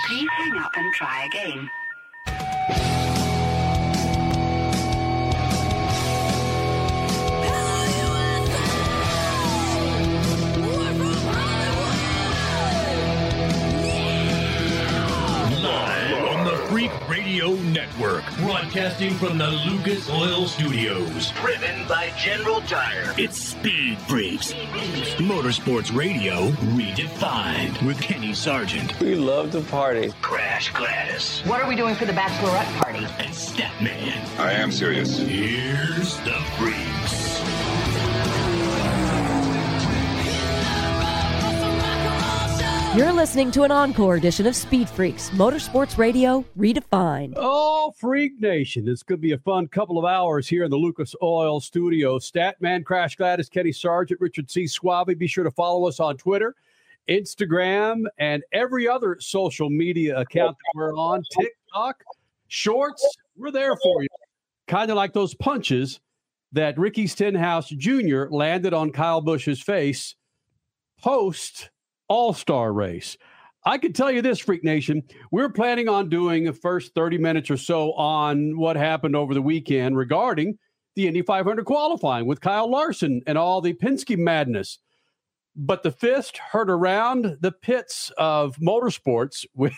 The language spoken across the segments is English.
Please hang up and try again. Freak Radio Network, broadcasting from the Lucas Oil Studios. Driven by General Tire. It's Speed Freaks. Motorsports Radio redefined with Kenny Sargent. We love to party. Crash Gladys. What are we doing for the bachelorette party? And Statman. I am serious. Here's the Freaks. You're listening to an encore edition of Speed Freaks, Motorsports Radio redefined. Oh, Freak Nation. This could be a fun couple of hours here in the Lucas Oil Studio. Statman, Crash Gladys, Kenny Sargent, Richard C. Suave. Be sure to follow us on Twitter, Instagram, and every other social media account that we're on. TikTok, Shorts, we're there for you. Kind of like those punches that Ricky Stenhouse Jr. landed on Kyle Busch's face post All-Star race. I can tell you this, Freak Nation, we're planning on doing the first 30 minutes or so on what happened over the weekend regarding the Indy 500 qualifying with Kyle Larson and all the Penske madness. But the fist heard around the pits of motorsports with,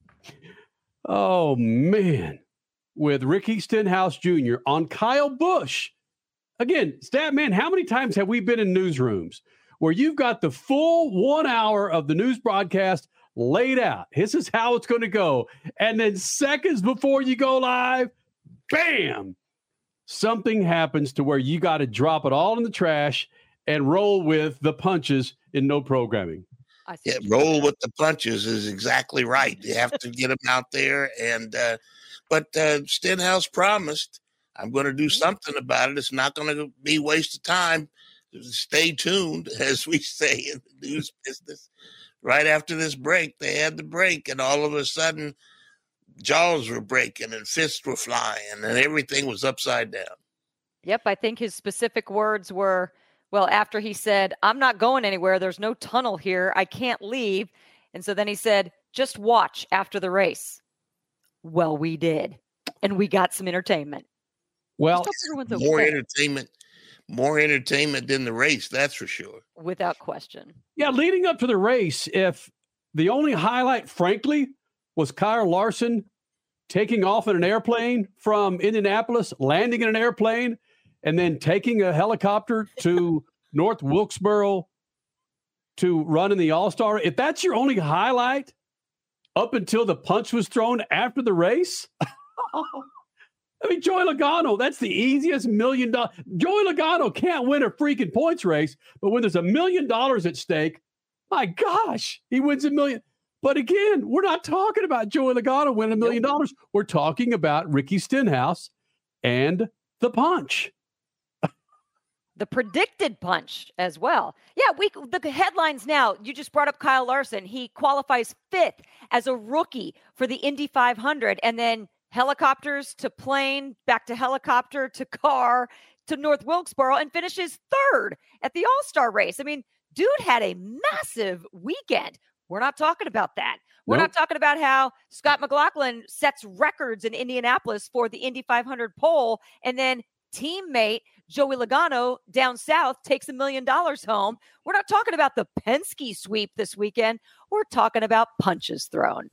oh man, with Ricky Stenhouse Jr. on Kyle Busch. Again, Statman, how many times have we been in newsrooms where you've got the full 1 hour of the news broadcast laid out? This is how it's going to go. And then seconds before you go live, bam, something happens to where you got to drop it all in the trash and roll with the punches in no programming. Yeah, roll with the punches is exactly right. You have to get them out there. And but Stenhouse promised, I'm going to do something about it. It's not going to be a waste of time. Stay tuned, as we say in the news business. Right after this break, they had the break, and all of a sudden, jaws were breaking and fists were flying, and everything was upside down. Yep, I think his specific words were, well, after he said, I'm not going anywhere. There's no tunnel here. I can't leave. And so then he said, just watch after the race. Well, we did, and we got some entertainment. Well, More entertainment than the race, that's for sure. Without question. Yeah, leading up to the race, if the only highlight, frankly, was Kyle Larson taking off in an airplane from Indianapolis, landing in an airplane, and then taking a helicopter to North Wilkesboro to run in the All-Star, if that's your only highlight up until the punch was thrown after the race, I mean, Joey Logano, that's the easiest $1 million. Joey Logano can't win a freaking points race, but when there's $1 million at stake, my gosh, he wins $1 million. But again, we're not talking about Joey Logano winning $1 million. We're talking about Ricky Stenhouse and the punch. The predicted punch as well. Yeah, the headlines now, you just brought up Kyle Larson. He qualifies 5th as a rookie for the Indy 500, and then helicopters to plane, back to helicopter to car to North Wilkesboro, and finishes 3rd at the All-Star race. I mean, dude had a massive weekend. We're not talking about that. We're not talking about how Scott McLaughlin sets records in Indianapolis for the Indy 500 pole, and then teammate Joey Logano down south takes $1 million home. We're not talking about the Penske sweep this weekend. We're talking about punches thrown.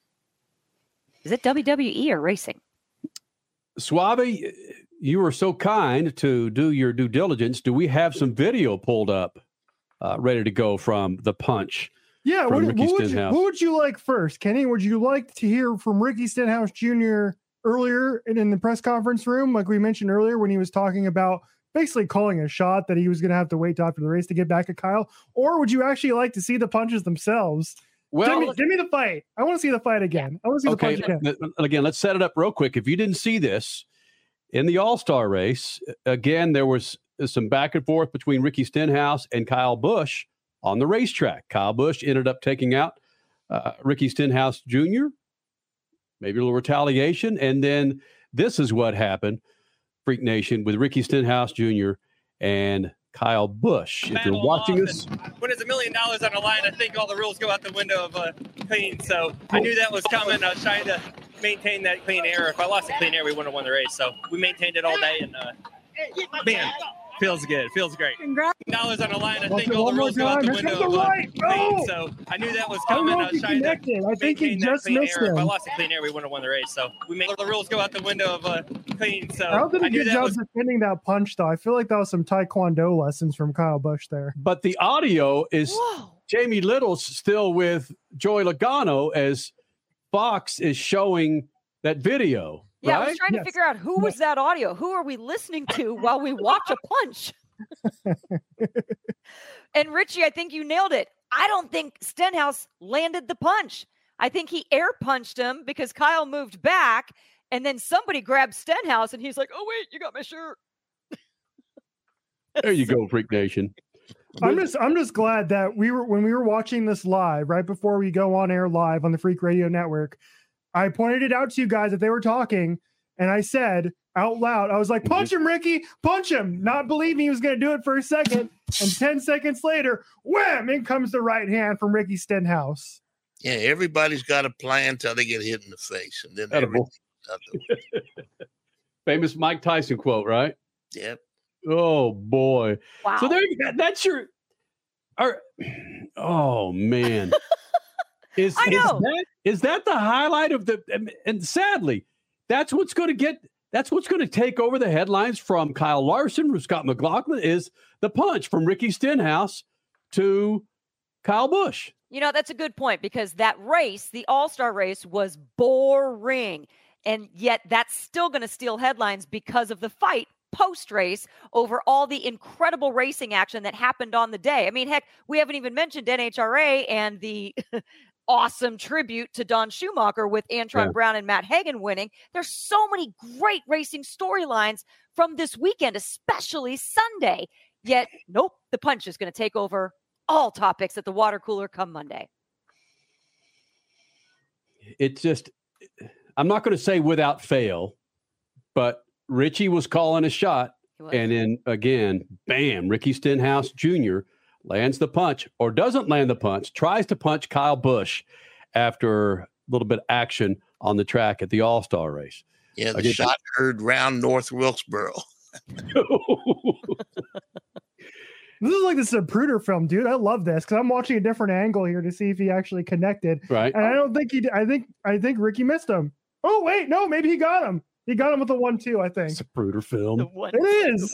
Is it WWE or racing? Suave, you were so kind to do your due diligence. Do we have some video pulled up, ready to go from the punch? Yeah, what would you like first, Kenny? Would you like to hear from Ricky Stenhouse Jr. earlier in the press conference room, like we mentioned earlier, when he was talking about basically calling a shot that he was going to have to wait till after the race to get back at Kyle? Or would you actually like to see the punches themselves? Well, give me the fight. I want to see the fight again. I want to see the punch again. Again, let's set it up real quick. If you didn't see this, in the All-Star race, again, there was some back and forth between Ricky Stenhouse and Kyle Busch on the racetrack. Kyle Busch ended up taking out Ricky Stenhouse Jr., maybe a little retaliation. And then this is what happened, Freak Nation, with Ricky Stenhouse Jr. and Kyle Busch. If you're watching this, when it's $1 million on the line, I think all the rules go out the window of clean. So I knew that was coming. I was trying to maintain that clean air. If I lost the clean air, we wouldn't have won the race. So we maintained it all day, and man, feels good. Feels great. Congrats. $1 on the line. I think all the rules go out the window of clean. So I knew that was coming. I was trying to I think he just missed air. him. If I lost the clean air, we wouldn't have won the race. So we made the rules go out the window of clean. So I don't think I a knew good that job was defending that punch, though. I feel like that was some Taekwondo lessons from Kyle Busch there. but the audio is Jamie Little's still with Joey Logano as Fox is showing that video. Yeah, right? I was trying to figure out who was that audio. Who are we listening to while we watch a punch? And Richie, I think you nailed it. I don't think Stenhouse landed the punch. I think he air punched him because Kyle moved back, and then somebody grabbed Stenhouse, and he's like, "Oh wait, you got my shirt." There you go, Freak Nation. I'm just glad that when we were watching this live, right before we go on air live on the Freak Radio Network, I pointed it out to you guys that they were talking, and I said out loud, I was like, "Punch him, Ricky, punch him!" Not believing he was going to do it for a second, and 10 seconds later, wham! In comes the right hand from Ricky Stenhouse. Yeah, everybody's got a plan till they get hit in the face, and then everything's out the way. Famous Mike Tyson quote, right? Yep. Oh boy! Wow. So there, that's your. Oh man! Is that the highlight of the? And sadly, that's what's going to take over the headlines from Kyle Larson, from Scott McLaughlin, is the punch from Ricky Stenhouse to Kyle Busch. You know, that's a good point because that race, the All-Star race, was boring. And yet that's still going to steal headlines because of the fight post-race over all the incredible racing action that happened on the day. I mean, heck, we haven't even mentioned NHRA and the awesome tribute to Don Schumacher with Antron Brown and Matt Hagan winning. There's so many great racing storylines from this weekend, especially Sunday. Yet, nope, the punch is going to take over all topics at the water cooler come Monday. It's just, I'm not going to say without fail, but Richie was calling a shot. And then again, bam, Ricky Stenhouse Jr. lands the punch or doesn't land the punch, tries to punch Kyle Busch after a little bit of action on the track at the All-Star race. Yeah, the shot heard round North Wilkesboro. This is like the Zapruder film, dude. I love this because I'm watching a different angle here to see if he actually connected. Right. And I don't think he did. I think Ricky missed him. Oh, wait, no, maybe he got him. He got him with a 1-2, I think. Zapruder film. It is.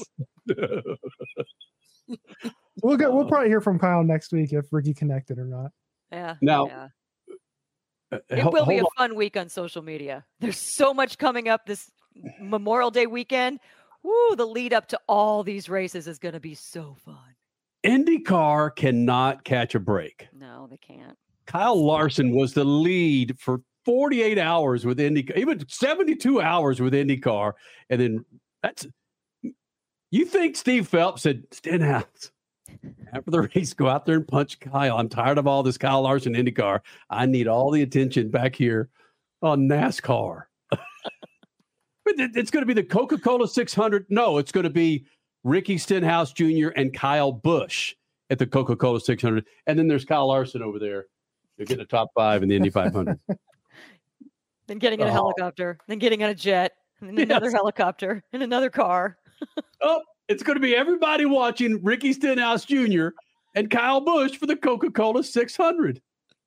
We'll probably hear from Kyle next week if Ricky connected or not. Yeah. Now, it will be a fun week on social media. There's so much coming up this Memorial Day weekend. Woo, the lead up to all these races is going to be so fun. IndyCar cannot catch a break. No, they can't. Kyle Larson was the lead for 48 hours with IndyCar, even 72 hours with IndyCar. And then you think Steve Phelps said, Stenhouse, after the race, go out there and punch Kyle. I'm tired of all this Kyle Larson IndyCar. I need all the attention back here on NASCAR. But it's going to be the Coca-Cola 600. No, it's going to be Ricky Stenhouse Jr. and Kyle Busch at the Coca-Cola 600. And then there's Kyle Larson over there. They're getting a top 5 in the Indy 500. Then getting in a helicopter, then getting on a jet, and another helicopter, and another car. It's going to be everybody watching Ricky Stenhouse Jr. and Kyle Busch for the Coca-Cola 600.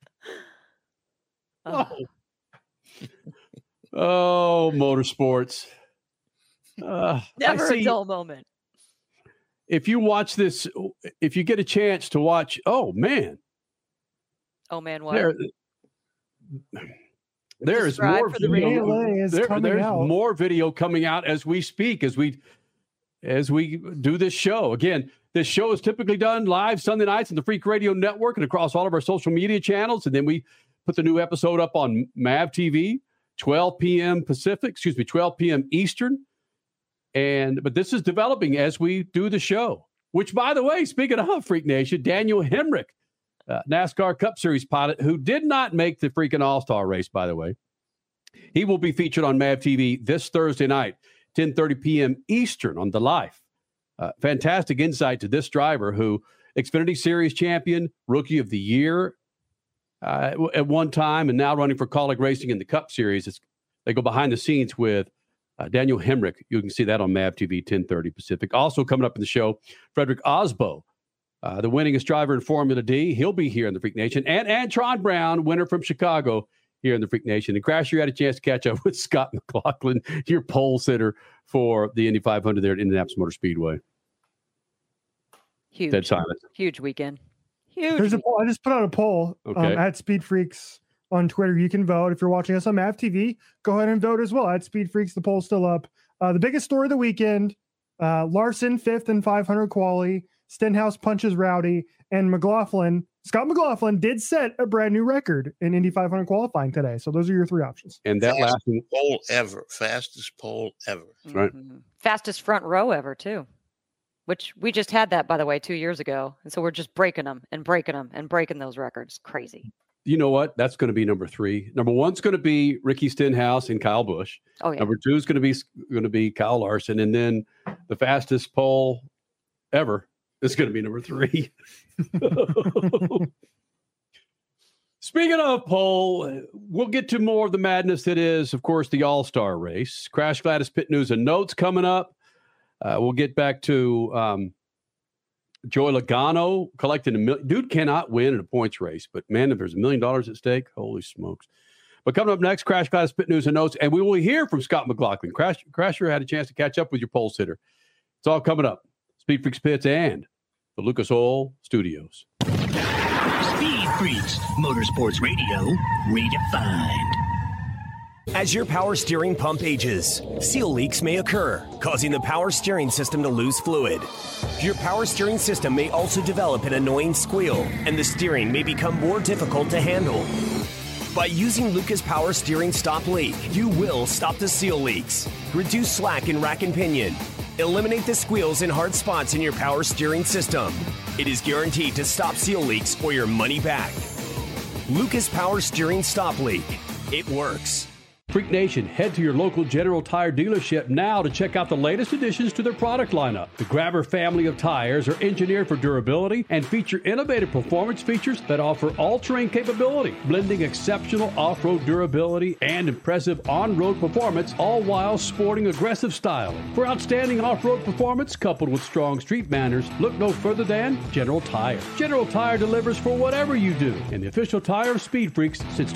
Oh, motorsports. Never a dull moment. If you watch this, if you get a chance to watch, oh, man, what? There is more video. There's more video coming out as we speak, as we do this show. Again, this show is typically done live Sunday nights on the Freak Radio Network and across all of our social media channels. And then we put the new episode up on MAV TV, 12 p.m. Pacific, 12 p.m. Eastern. But this is developing as we do the show, which, by the way, speaking of Freak Nation, Daniel Hemrick, NASCAR Cup Series pilot, who did not make the freaking All-Star race, by the way. He will be featured on MAV TV this Thursday night, 10:30 p.m. Eastern on The Life. fantastic insight to this driver who Xfinity Series champion, Rookie of the Year at one time, and now running for Kaulig Racing in the Cup Series. They go behind the scenes with Daniel Hemrick. You can see that on MAV TV 1030 Pacific. Also coming up in the show, Frederick Osbo, the winningest driver in Formula D. He'll be here in the Freak Nation. And Antron Brown, winner from Chicago, here in the Freak Nation. And Crash, you had a chance to catch up with Scott McLaughlin, your pole sitter for the Indy 500 there at Indianapolis Motor Speedway. Huge. Dead silence. Huge weekend. Huge. There's a poll. I just put out a poll at Speed Freaks on Twitter. You can vote. If you're watching us on MAV TV, go ahead and vote as well. At Speed Freaks, the poll's still up. The biggest story of the weekend, Larson 5th in 500 quali, Stenhouse punches Rowdy, and Scott McLaughlin did set a brand new record in Indy 500 qualifying today. So those are your three options. And that fastest pole ever. Right. Fastest front row ever too, which we just had that, by the way, 2 years ago. And so we're just breaking them and breaking those records. Crazy. You know what? That's going to be number 3. Number 1's going to be Ricky Stenhouse and Kyle Busch. Oh yeah. Number 2 is going to be Kyle Larson, and then the fastest pole ever is going to be number 3. Speaking of pole, we'll get to more of the madness that is, of course, the All-Star race. Crash Gladys Pit News and Notes coming up. We'll get back to Joey Logano collecting $1 million. Dude cannot win in a points race, but man, if there's $1 million at stake, holy smokes. But coming up next, Crash Gladys Pit News and Notes, and we will hear from Scott McLaughlin. Crasher had a chance to catch up with your pole sitter. It's all coming up. Speed Freaks Pits and the Lucas Oil Studios. Speed Freaks, Motorsports Radio, redefined. As your power steering pump ages, seal leaks may occur, causing the power steering system to lose fluid. Your power steering system may also develop an annoying squeal, and the steering may become more difficult to handle. By using Lucas Power Steering Stop Leak, you will stop the seal leaks, reduce slack in rack and pinion, eliminate the squeals and hard spots in your power steering system. It is guaranteed to stop seal leaks or your money back. Lucas Power Steering Stop Leak. It works. Freak Nation, head to your local General Tire dealership now to check out the latest additions to their product lineup. The Grabber family of tires are engineered for durability and feature innovative performance features that offer all-terrain capability, blending exceptional off-road durability and impressive on-road performance, all while sporting aggressive styling. For outstanding off-road performance coupled with strong street manners, look no further than General Tire. General Tire delivers for whatever you do, and the official tire of Speed Freaks since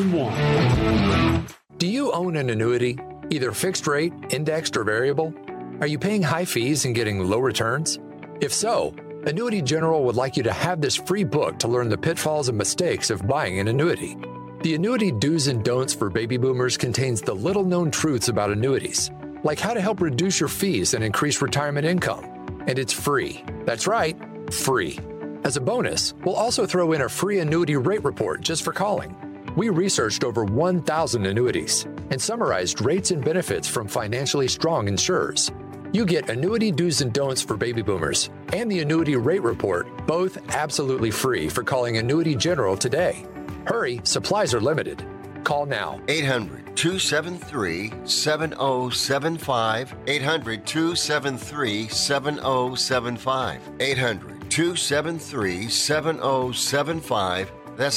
2001. Do you own an annuity, either fixed rate, indexed, or variable? Are you paying high fees and getting low returns? If so, Annuity General would like you to have this free book to learn the pitfalls and mistakes of buying an annuity. The Annuity Do's and Don'ts for Baby Boomers contains the little-known truths about annuities, like how to help reduce your fees and increase retirement income. And it's free. That's right, free. As a bonus, we'll also throw in a free annuity rate report just for calling. We researched over 1,000 annuities and summarized rates and benefits from financially strong insurers. You get Annuity Do's and Don'ts for Baby Boomers and the Annuity Rate Report, both absolutely free for calling Annuity General today. Hurry, supplies are limited. Call now. 800-273-7075. 800-273-7075. 800-273-7075. That's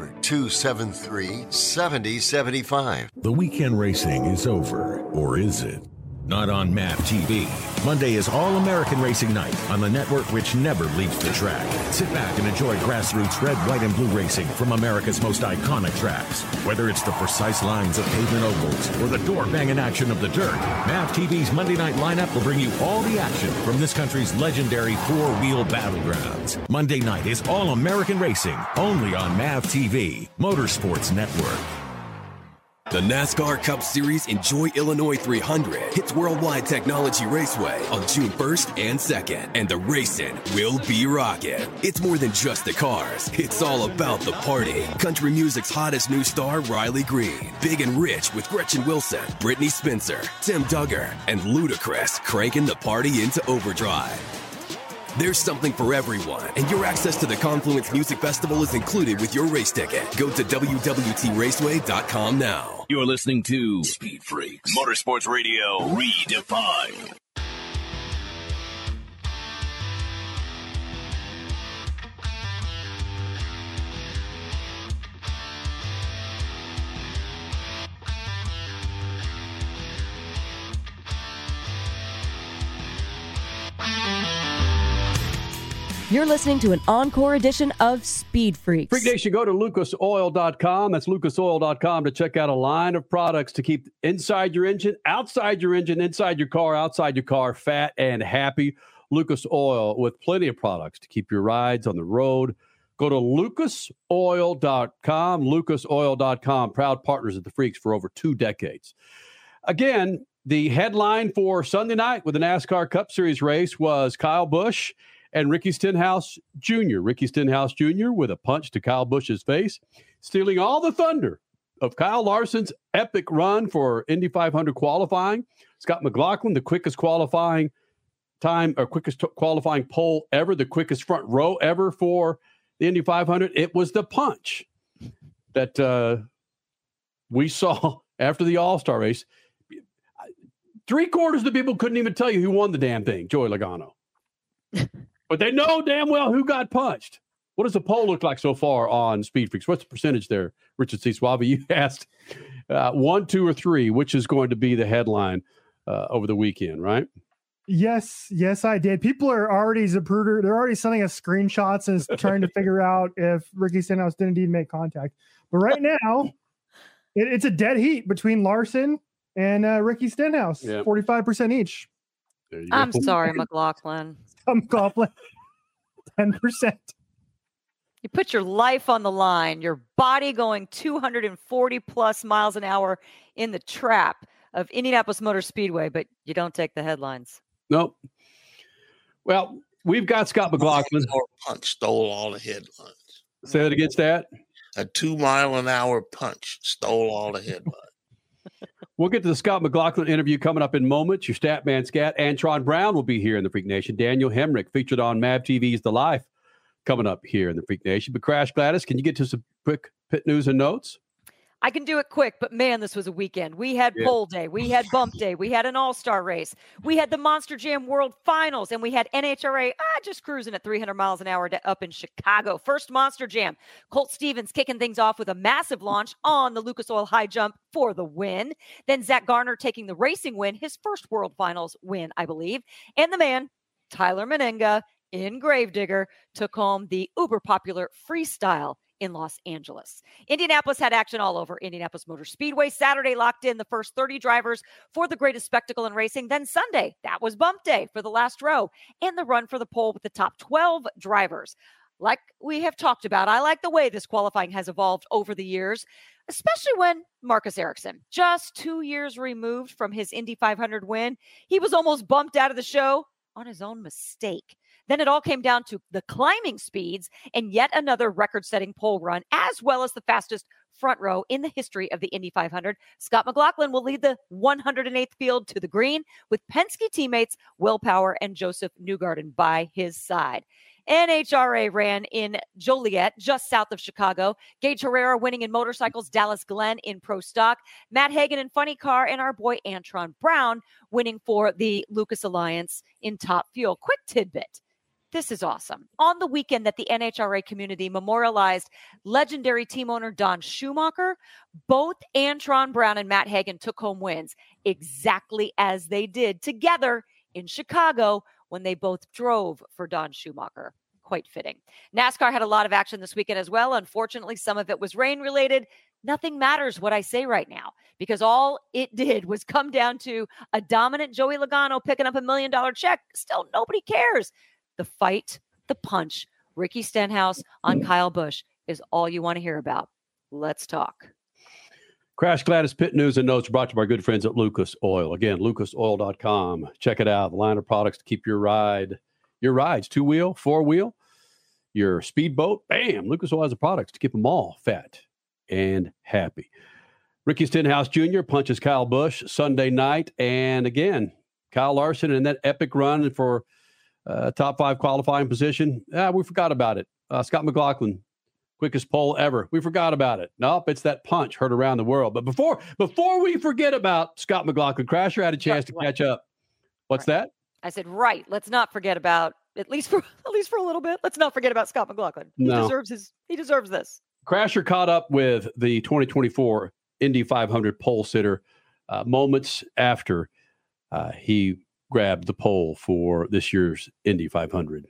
800-273-7075. The weekend racing is over, or is it? Not on MAV TV. Monday is All-American Racing Night on the network which never leaves the track. Sit back and enjoy grassroots red, white, and blue racing from America's most iconic tracks. Whether it's the precise lines of pavement ovals or the door-banging action of the dirt, MAV TV's Monday night lineup will bring you all the action from this country's legendary four-wheel battlegrounds. Monday night is All-American Racing, only on MAV TV, Motorsports Network. The NASCAR Cup Series Enjoy Illinois 300 hits Worldwide Technology Raceway on June 1st and 2nd, and the racing will be rocking. It's more than just the cars. It's all about the party. Country music's hottest new star, Riley Green. Big and Rich with Gretchen Wilson, Brittany Spencer, Tim Duggar, and Ludacris cranking the party into overdrive. There's something for everyone, and your access to the Confluence Music Festival is included with your race ticket. Go to WWTRaceway.com now. You're listening to Speed Freaks, Motorsports Radio Redefined. You're listening to an encore edition of Speed Freaks. Freak Nation, go to lucasoil.com. That's lucasoil.com to check out a line of products to keep inside your engine, inside your car, fat and happy. Lucas Oil with plenty of products to keep your rides on the road. Go to lucasoil.com. Lucasoil.com, proud partners of the Freaks for over 2 decades. Again, the headline for Sunday night with the NASCAR Cup Series race was Kyle Busch and Ricky Stenhouse Jr. Ricky Stenhouse Jr. with a punch to Kyle Busch's face, stealing all the thunder of Kyle Larson's epic run for Indy 500 qualifying. Scott McLaughlin, the quickest qualifying time or quickest qualifying pole ever, the quickest front row ever for the Indy 500. It was the punch that we saw after the All-Star race. 3/4 of the people couldn't even tell you who won the damn thing, Joey Logano. But they know damn well who got punched. What does the poll look like so far on Speed Freaks? What's the percentage there, Richard C. Suave? You asked 1, 2, or 3, which is going to be the headline over the weekend, right? Yes, I did. People are already Zapruder. They're already sending us screenshots and trying to figure out if Ricky Stenhouse did indeed make contact. But right now, it's a dead heat between Larson and Ricky Stenhouse, 45% each. I'm sorry, McLaughlin. McLaughlin, 10%. You put your life on the line, your body going 240 plus miles an hour in the trap of Indianapolis Motor Speedway, but you don't take the headlines. Nope. Well, we've got Scott McLaughlin. Punch stole all the headlines. Say that against that. A 2-mile-an-hour punch stole all the headlines. We'll get to the Scott McLaughlin interview coming up in moments. Your stat man, Scat. Antron Brown will be here in the Freak Nation. Daniel Hemrick, featured on MAV TV's The Life, coming up here in the Freak Nation. But Crash Gladys, can you get to some quick pit news and notes? I can do it quick, but man, this was a weekend. We had pole day. We had bump day. We had an all-star race. We had the Monster Jam World Finals, and we had NHRA just cruising at 300 miles an hour up in Chicago. First Monster Jam. Colt Stevens kicking things off with a massive launch on the Lucas Oil high jump for the win. Then Zach Garner taking the racing win, his first World Finals win, I believe. And the man, Tyler Menenga, in Gravedigger, took home the uber popular freestyle in Los Angeles. Indianapolis had action all over Indianapolis Motor Speedway. Saturday locked in the first 30 drivers for the greatest spectacle in racing. Then Sunday, that was bump day for the last row and the run for the pole with the top 12 drivers. Like we have talked about, I like the way this qualifying has evolved over the years, especially when Marcus Ericsson, just 2 years removed from his Indy 500 win, he was almost bumped out of the show on his own mistake. Then it all came down to the climbing speeds and yet another record-setting pole run, as well as the fastest front row in the history of the Indy 500. Scott McLaughlin will lead the 108th field to the green with Penske teammates Will Power and Joseph Newgarden by his side. NHRA ran in Joliet, just south of Chicago. Gage Herrera winning in motorcycles, Dallas Glenn in pro stock, Matt Hagan in funny car, and our boy Antron Brown winning for the Lucas Alliance in Top Fuel. Quick tidbit. This is awesome. On the weekend that the NHRA community memorialized legendary team owner Don Schumacher, both Antron Brown and Matt Hagan took home wins exactly as they did together in Chicago when they both drove for Don Schumacher. Quite fitting. NASCAR had a lot of action this weekend as well. Unfortunately, some of it was rain related. Nothing matters what I say right now, because all it did was come down to a dominant Joey Logano picking up $1 million check. Still, nobody cares. The fight, the punch, Ricky Stenhouse on Kyle Busch is all you want to hear about. Let's talk. Crash Gladys pit news and notes brought to you by our good friends at Lucas Oil. Again, lucasoil.com. Check it out. The line of products to keep your rides, 2-wheel, 4-wheel, your speedboat. Bam! Lucas Oil has the products to keep them all fat and happy. Ricky Stenhouse Jr. punches Kyle Busch Sunday night. And again, Kyle Larson in that epic run for top 5 qualifying position. We forgot about it. Scott McLaughlin, quickest pole ever. We forgot about it. Nope, it's that punch heard around the world. But before we forget about Scott McLaughlin, Crasher had a chance to catch up. What's that? I said, right. Let's not forget about, at least for a little bit, let's not forget about Scott McLaughlin. He deserves this. Crasher caught up with the 2024 Indy 500 pole sitter moments after he grabbed the pole for this year's Indy 500.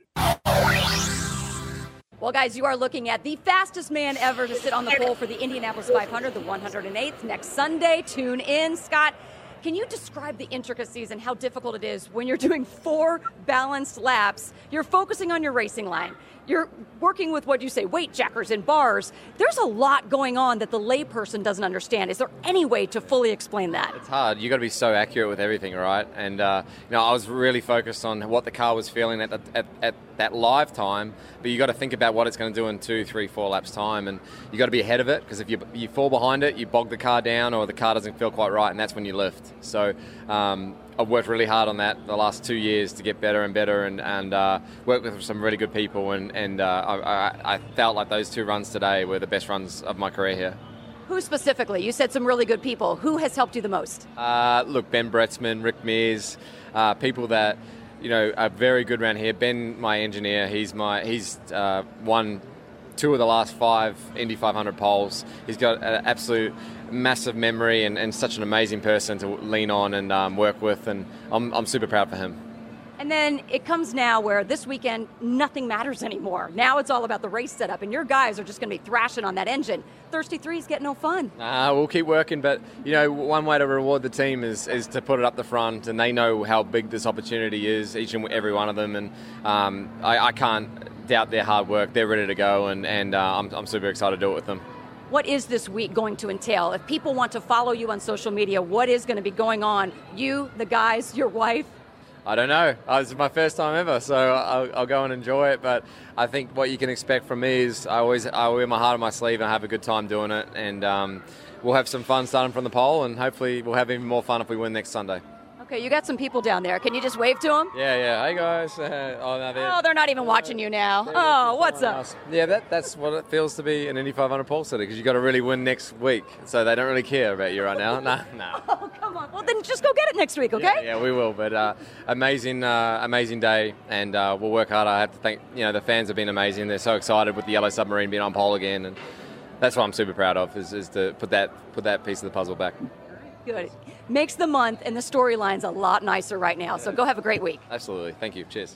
Well, guys, you are looking at the fastest man ever to sit on the pole for the Indianapolis 500, the 108th, next Sunday. Tune in. Scott, can you describe the intricacies and how difficult it is when you're doing 4 balanced laps? You're focusing on your racing line. You're working with, what you say, weight checkers and bars. There's a lot going on that the layperson doesn't understand. Is there any way to fully explain that? It's hard. You got to be so accurate with everything, right? And I was really focused on what the car was feeling at that live time. But you got to think about what it's going to do in 2, 3, 4 laps time, and you got to be ahead of it, because if you fall behind it, you bog the car down, or the car doesn't feel quite right, and that's when you lift. So I've worked really hard on that the last 2 years to get better and better, and worked with some really good people, and I felt like those 2 runs today were the best runs of my career here. Who specifically? You said some really good people. Who has helped you the most? Look, Ben Bretzman, Rick Mears, people that are very good around here. Ben, my engineer, he's won 2 of the last 5 Indy 500 poles. He's got an absolute massive memory and such an amazing person to lean on and work with, and I'm super proud for him. And then it comes now where this weekend nothing matters anymore. Now it's all about the race setup, and your guys are just going to be thrashing on that engine. Thirsty Threes get no fun. We'll keep working, but one way to reward the team is to put it up the front, and they know how big this opportunity is, each and every one of them, and I can't doubt their hard work. They're ready to go, and I'm super excited to do it with them. What is this week going to entail? If people want to follow you on social media, what is going to be going on? You, the guys, your wife? I don't know. This is my first time ever, so I'll go and enjoy it. But I think what you can expect from me is I wear my heart on my sleeve and have a good time doing it. And we'll have some fun starting from the pole, and hopefully we'll have even more fun if we win next Sunday. Okay, you got some people down there. Can you just wave to them? Yeah. Hey, guys. They're not even watching you now. Oh, what's up? Else. Yeah, that's what it feels to be an Indy 500 pole sitter, because you got to really win next week. So they don't really care about you right now. No. Oh, come on. Well, then just go get it next week, okay? Yeah, we will. But amazing day, and we'll work hard. I have to thank the fans have been amazing. They're so excited with the Yellow Submarine being on pole again, and that's what I'm super proud of is to put that piece of the puzzle back. Good. Makes the month and the storylines a lot nicer right now. So go have a great week. Absolutely. Thank you. Cheers.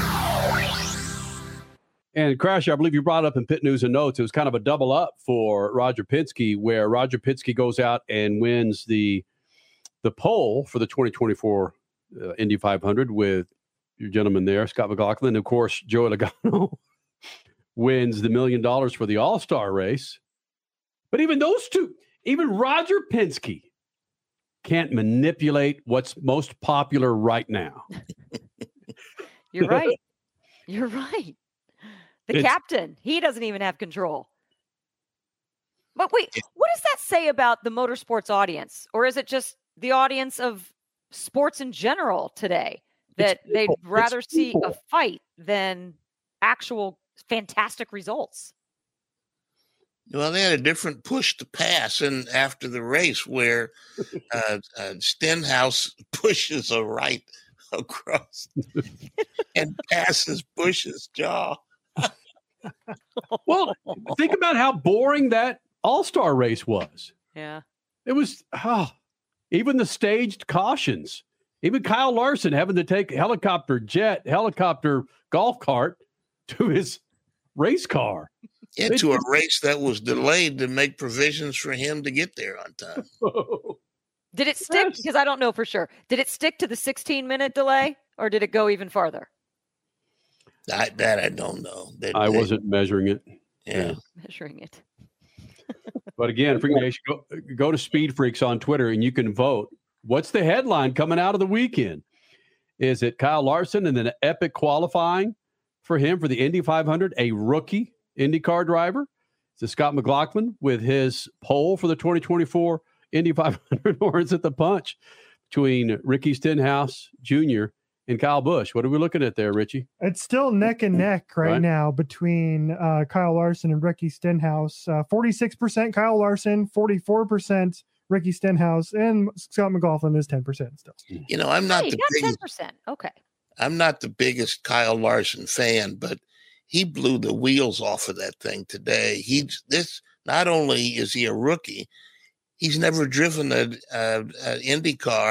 And Crash, I believe you brought up in Pit News and Notes, it was kind of a double up for Roger Penske, where Roger Penske goes out and wins the pole for the 2024 Indy 500 with your gentleman there, Scott McLaughlin. Of course, Joey Logano wins the $1 million for the All-Star race. But even those two, even Roger Penske can't manipulate what's most popular right now. You're right. You're right. The captain, he doesn't even have control. But wait, what does that say about the motorsports audience? Or is it just the audience of sports in general today that they'd rather see a fight than actual fantastic results? Well, they had a different push to pass, and after the race, where Stenhouse pushes a right across and passes Bush's jaw. Well, think about how boring that All-Star race was. Yeah, it was. Even the staged cautions, even Kyle Larson having to take helicopter golf cart to his race car. Into a race that was delayed to make provisions for him to get there on time. Did it stick? Because I don't know for sure. Did it stick to the 16-minute delay, or did it go even farther? I don't know. I wasn't measuring it. Yeah. Measuring it. But again, Freak Nation, go to Speed Freaks on Twitter and you can vote. What's the headline coming out of the weekend? Is it Kyle Larson and an epic qualifying for him for the Indy 500, a rookie IndyCar driver? Is it Scott McLaughlin with his pole for the 2024 Indy 500, or is it the punch between Ricky Stenhouse Jr. and Kyle Busch? What are we looking at there, Richie? It's still neck and neck right now between Kyle Larson and Ricky Stenhouse. 46% Kyle Larson, 44% Ricky Stenhouse, and Scott McLaughlin is 10% still. I'm not the biggest 10%. Okay. I'm not the biggest Kyle Larson fan, but he blew the wheels off of that thing today. Not only is he a rookie, he's never driven an Indy car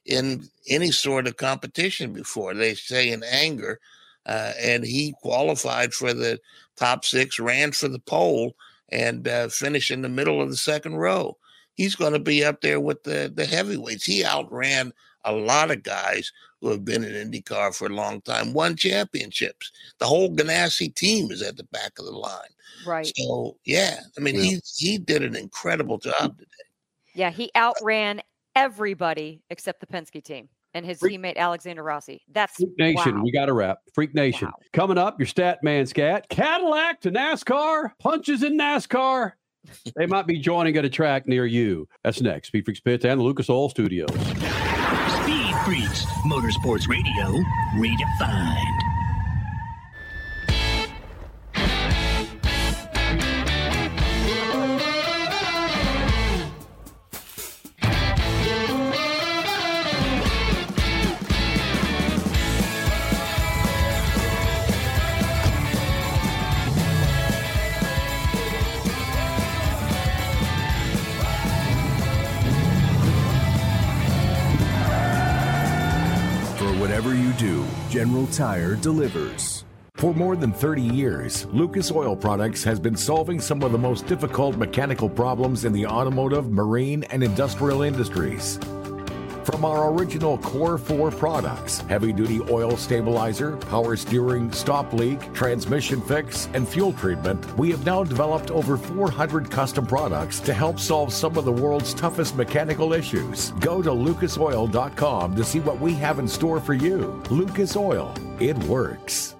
in any sort of competition before. They say in anger, and he qualified for the top 6, ran for the pole, and finished in the middle of the second row. He's going to be up there with the heavyweights. He outran a lot of guys who have been in IndyCar for a long time, won championships. The whole Ganassi team is at the back of the line. Right. So, yeah, I mean, he did an incredible job today. Yeah, he outran everybody except the Penske team and his teammate Alexander Rossi. That's Freak Nation. wow. We got to wrap. Freak Nation. Wow. Coming up, your stat man scat. Cadillac to NASCAR. Punches in NASCAR. They might be joining at a track near you. That's next. Speed Freaks Pit and the Lucas Oil Studios. Speed Freaks, Motorsports Radio, redefined. Whatever you do, General Tire delivers. For more than 30 years, Lucas Oil Products has been solving some of the most difficult mechanical problems in the automotive, marine, and industrial industries. From our original Core 4 products, heavy-duty oil stabilizer, power steering, stop leak, transmission fix, and fuel treatment, we have now developed over 400 custom products to help solve some of the world's toughest mechanical issues. Go to lucasoil.com to see what we have in store for you. Lucas Oil, it works.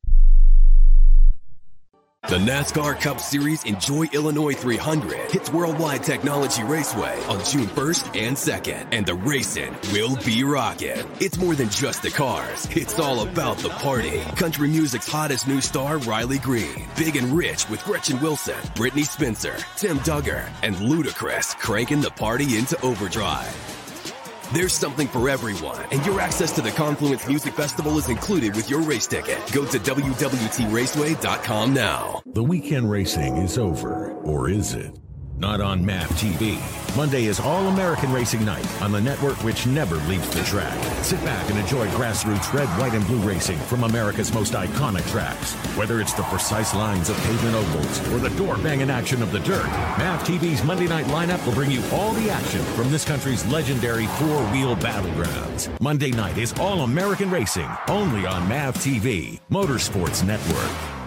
The NASCAR Cup Series Enjoy Illinois 300 hits Worldwide Technology Raceway on June 1st and 2nd, and the racing will be rocking. It's more than just the cars. It's all about the party. Country music's hottest new star, Riley Green. Big and Rich with Gretchen Wilson, Brittany Spencer, Tim Duggar, and Ludacris cranking the party into overdrive. There's something for everyone, and your access to the Confluence Music Festival is included with your race ticket. Go to WWTRaceway.com now. The weekend racing is over, or is it? Not on MAV TV. Monday is All-American Racing Night on the network which never leaves the track. Sit back and enjoy grassroots red, white, and blue racing from America's most iconic tracks. Whether it's the precise lines of pavement ovals or the door-banging action of the dirt, MAV TV's Monday night lineup will bring you all the action from this country's legendary four-wheel battlegrounds. Monday night is All-American Racing, only on MAV TV, Motorsports Network.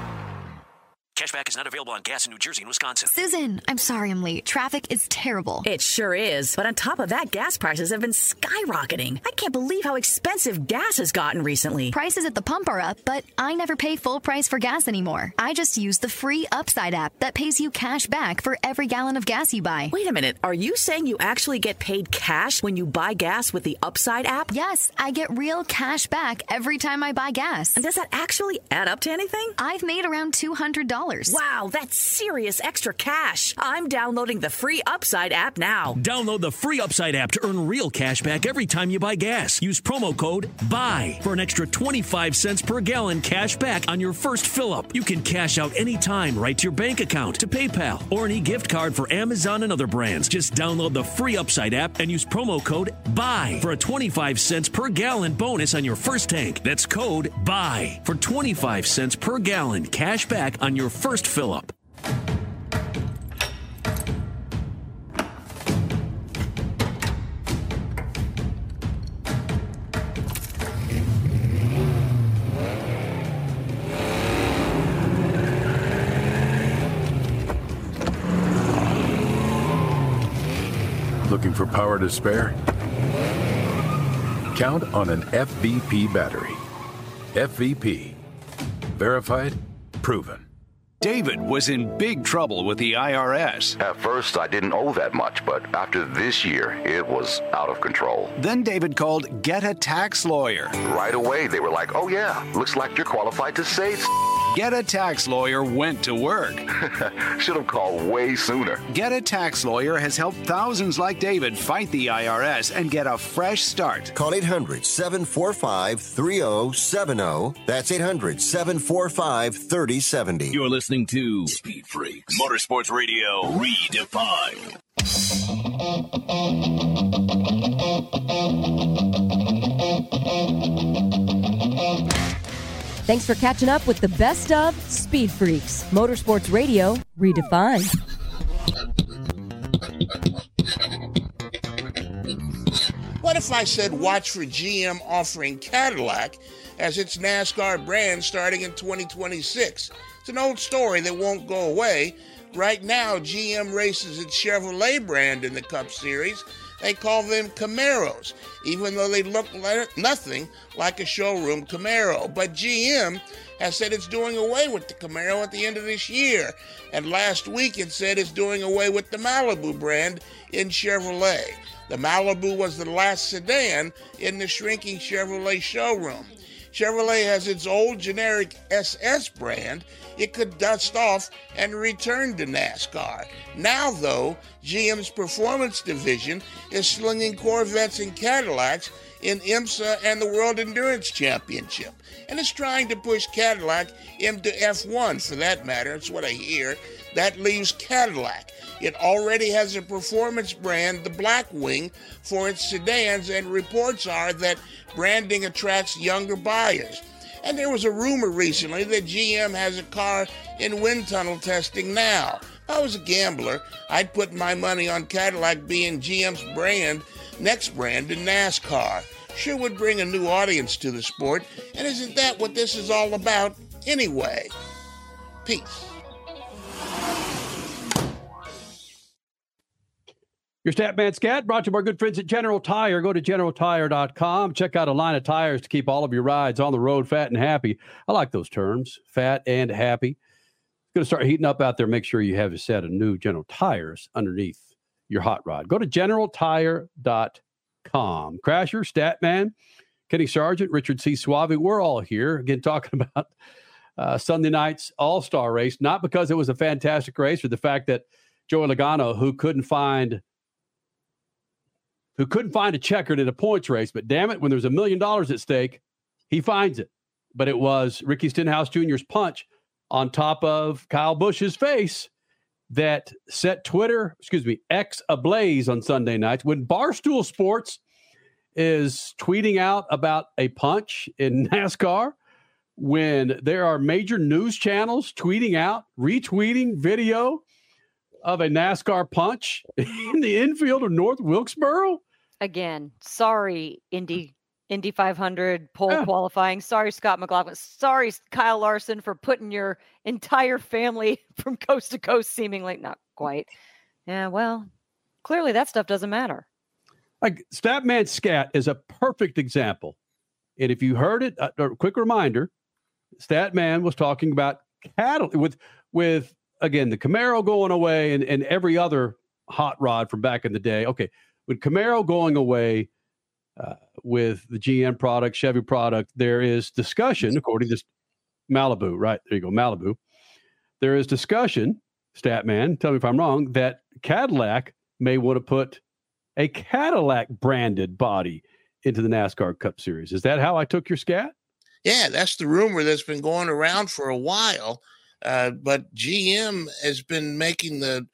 Cashback is not available on gas in New Jersey and Wisconsin. Susan, I'm sorry I'm late. Traffic is terrible. It sure is. But on top of that, gas prices have been skyrocketing. I can't believe how expensive gas has gotten recently. Prices at the pump are up, but I never pay full price for gas anymore. I just use the free Upside app that pays you cash back for every gallon of gas you buy. Wait a minute. Are you saying you actually get paid cash when you buy gas with the Upside app? Yes, I get real cash back every time I buy gas. And does that actually add up to anything? I've made around $200. Wow, that's serious extra cash. I'm downloading the free Upside app now. Download the free Upside app to earn real cash back every time you buy gas. Use promo code BUY for an extra 25 cents per gallon cash back on your first fill-up. You can cash out anytime right to your bank account, to PayPal, or any gift card for Amazon and other brands. Just download the free Upside app and use promo code BUY for a 25 cents per gallon bonus on your first tank. That's code BUY for 25 cents per gallon cash back on your first fill-up. Looking for power to spare? Count on an FVP battery. FVP. Verified, proven. David was in big trouble with the IRS. At first, I didn't owe that much, but after this year, it was out of control. Then David called Get a Tax Lawyer. Right away, they were like, oh yeah, looks like you're qualified to say Get a Tax Lawyer went to work. Should have called way sooner. Get a Tax Lawyer has helped thousands like David fight the IRS and get a fresh start. Call 800-745-3070. That's 800-745-3070. You're listening to Speed Freaks, Motorsports Radio, redefined. Thanks for catching up with the best of Speed Freaks, Motorsports Radio redefined. What if I said watch for GM offering Cadillac as its NASCAR brand starting in 2026? It's an old story that won't go away. Right now, GM races its Chevrolet brand in the Cup Series. They call them Camaros, even though they look nothing like a showroom Camaro. But GM has said it's doing away with the Camaro at the end of this year. And last week it said it's doing away with the Malibu brand in Chevrolet. The Malibu was the last sedan in the shrinking Chevrolet showroom. Chevrolet has its old generic SS brand. It could dust off and return to NASCAR. Now, though, GM's performance division is slinging Corvettes and Cadillacs in IMSA and the World Endurance Championship. And it's trying to push Cadillac into F1, for that matter. That's what I hear. That leaves Cadillac. It already has a performance brand, the Blackwing, for its sedans, and reports are that branding attracts younger buyers. And there was a rumor recently that GM has a car in wind tunnel testing now. If I was a gambler, I'd put my money on Cadillac being GM's next brand in NASCAR. Sure would bring a new audience to the sport, and isn't that what this is all about anyway? Peace. Your Statman Scat brought to you by our good friends at General Tire. Go to GeneralTire.com. Check out a line of tires to keep all of your rides on the road fat and happy. I like those terms, fat and happy. It's going to start heating up out there. Make sure you have a set of new General Tires underneath your hot rod. Go to GeneralTire.com. Crasher, Statman, Kenny Sargent, Richard C. Suave. We're all here, again, talking about Sunday night's All-Star race, not because it was a fantastic race or the fact that Joey Logano, who couldn't find a checkered in a points race, but damn it, when there's $1 million at stake, he finds it. But it was Ricky Stenhouse Jr.'s punch on top of Kyle Busch's face that set X ablaze on Sunday nights. When Barstool Sports is tweeting out about a punch in NASCAR, when there are major news channels tweeting out, retweeting video of a NASCAR punch in the infield of North Wilkesboro? Again, sorry, Indy 500 pole qualifying. Sorry, Scott McLaughlin. Sorry, Kyle Larson, for putting your entire family from coast to coast, seemingly. Not quite. Yeah, well, clearly that stuff doesn't matter. Like Statman Scat is a perfect example. And if you heard it, a quick reminder, Statman was talking about Cadillac with again, the Camaro going away and every other hot rod from back in the day. Okay, with Camaro going away with the GM product, Chevy product, there is discussion, according to Malibu, right? There you go, Malibu. There is discussion, Statman, tell me if I'm wrong, that Cadillac may want to put a Cadillac branded body into the NASCAR Cup Series. Is that how I took your scat? Yeah, that's the rumor that's been going around for a while. But GM has been making the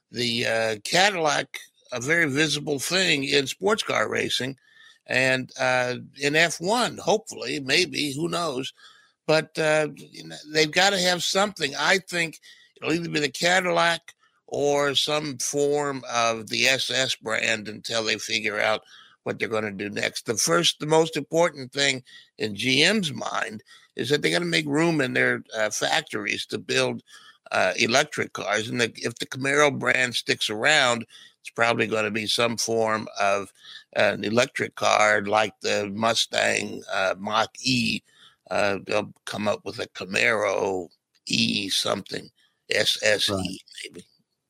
Cadillac a very visible thing in sports car racing, and in F1, hopefully, maybe, who knows. But they've got to have something. I think it'll either be the Cadillac or some form of the SS brand until they figure out what they're going to do next. The most important thing in GM's mind is that they got to make room in their factories to build electric cars. And if the Camaro brand sticks around, it's probably going to be some form of an electric car like the Mustang Mach-E. They'll come up with a Camaro E something, SSE right. Maybe.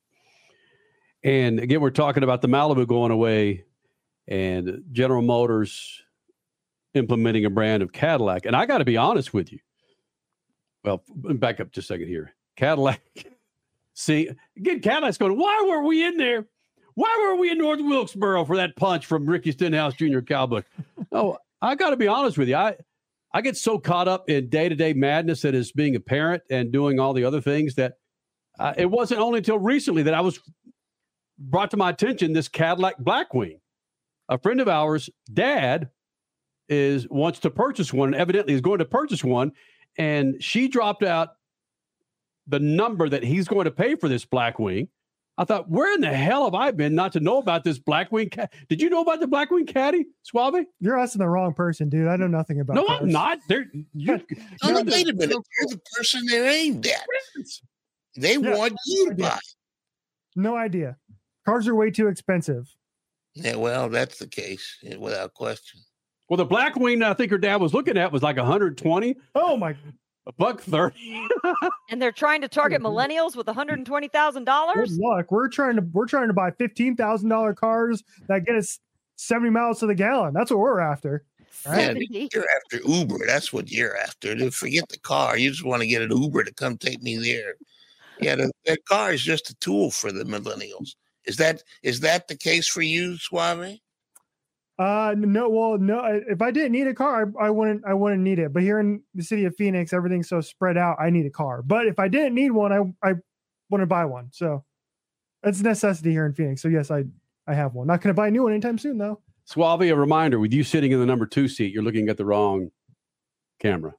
And again, we're talking about the Malibu going away and General Motors implementing a brand of Cadillac. And I got to be honest with you. Well, back up just a second here. Cadillac. See, again, Cadillac's going, why were we in there? Why were we in North Wilkesboro for that punch from Ricky Stenhouse Jr. Kyle Busch? Oh, I got to be honest with you. I get so caught up in day-to-day madness that is being a parent and doing all the other things that it wasn't only until recently that I was brought to my attention this Cadillac Blackwing. A friend of ours, dad, wants to purchase one, and evidently is going to purchase one. and she dropped out the number that he's going to pay for this Blackwing. I thought, where in the hell have I been not to know about this Blackwing? Did you know about the Blackwing Caddy, Suave? You're asking the wrong person, dude. I know nothing about. No, cars. I'm not. Wait a minute. You're the person they're aimed at. They want you to buy. No idea. Cars are way too expensive. Yeah, well, that's the case without question. Well, the Blackwing I think her dad was looking at was like 120. Oh my! $130. And they're trying to target millennials with $120,000. Good luck. We're trying to buy $15,000 cars that get us 70 miles to the gallon. That's what we're after. Right? Yeah, you're after Uber. That's what you're after. Forget the car. You just want to get an Uber to come take me there. Yeah, that car is just a tool for the millennials. Is that the case for you, Suave? No. Well, no. If I didn't need a car, I wouldn't need it. But here in the city of Phoenix, everything's so spread out. I need a car. But if I didn't need one, I wouldn't buy one. So it's a necessity here in Phoenix. So yes, I have one. Not going to buy a new one anytime soon, though. Suave, a reminder: with you sitting in the number 2 seat, you're looking at the wrong camera.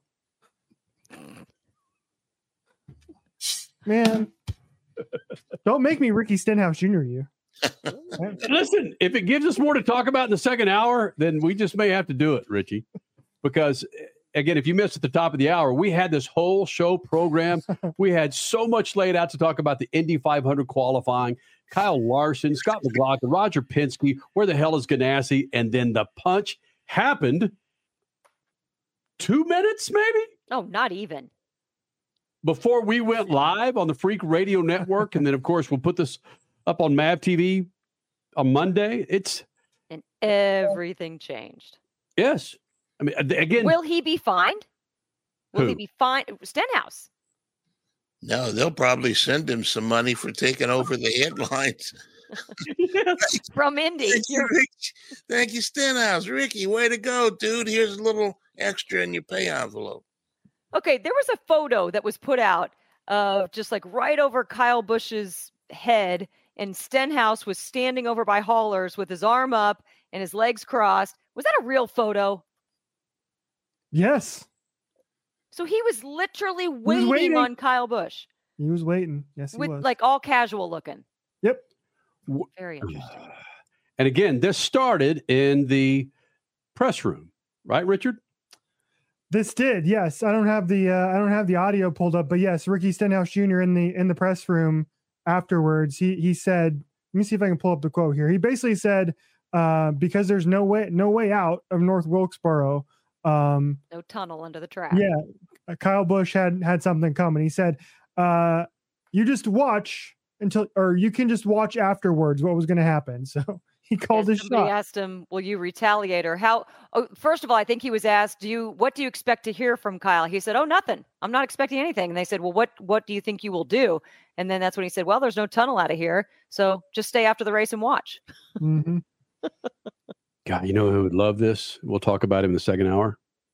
Man, don't make me Ricky Stenhouse Jr. You. Listen, if it gives us more to talk about in the second hour, then we just may have to do it, Richie. Because, again, if you missed at the top of the hour, we had this whole show program. We had so much laid out to talk about the Indy 500 qualifying, Kyle Larson, Scott McLaughlin, Roger Penske, where the hell is Ganassi? And then the punch happened 2 minutes, maybe? Oh, not even. Before we went live on the Freak Radio Network. And then, of course, we'll put this up on MAV TV on Monday. And everything changed. Yes. I mean, again. Will he be fined? Will he be fined? Stenhouse. No, they'll probably send him some money for taking over the headlines. From Indy. Thank you, Stenhouse. Ricky, way to go, dude. Here's a little extra in your pay envelope. Okay, there was a photo that was put out of just like right over Kyle Busch's head, and Stenhouse was standing over by haulers with his arm up and his legs crossed. Was that a real photo? Yes. So he was literally waiting on Kyle Busch. He was waiting. Yes, he was. Was. Like all casual looking. Yep. Very interesting. And again, this started in the press room, right, Richard? This did, yes. I don't have the audio pulled up, but yes, Ricky Stenhouse Jr. in the press room afterwards, he said, let me see if I can pull up the quote here. He basically said, because there's no way out of North Wilkesboro. No tunnel under the track. Yeah, Kyle Busch had something coming. He said, you just watch you can just watch afterwards what was going to happen. So he called his shot. Somebody asked him, will you retaliate or how? Oh, first of all, I think he was asked, what do you expect to hear from Kyle? He said, oh, nothing. I'm not expecting anything. And they said, well, what do you think you will do? And then that's when he said, well, there's no tunnel out of here. So just stay after the race and watch. Mm-hmm. God, you know who would love this? We'll talk about him in the second hour.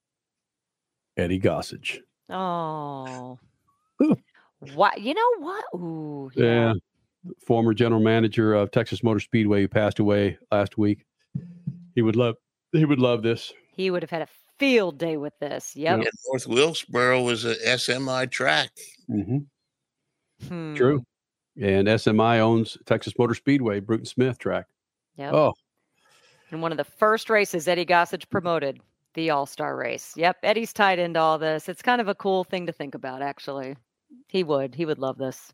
Eddie Gossage. Oh. What? You know what? Ooh, yeah. Former general manager of Texas Motor Speedway, who passed away last week. He would love this. He would have had a field day with this. Yep. Yeah, North Wilkesboro was a SMI track. Mm-hmm. True. And SMI owns Texas Motor Speedway, Bruton Smith track. Yep. Oh. And one of the first races Eddie Gossage promoted, the All-Star race. Yep. Eddie's tied into all this. It's kind of a cool thing to think about, actually. He would love this.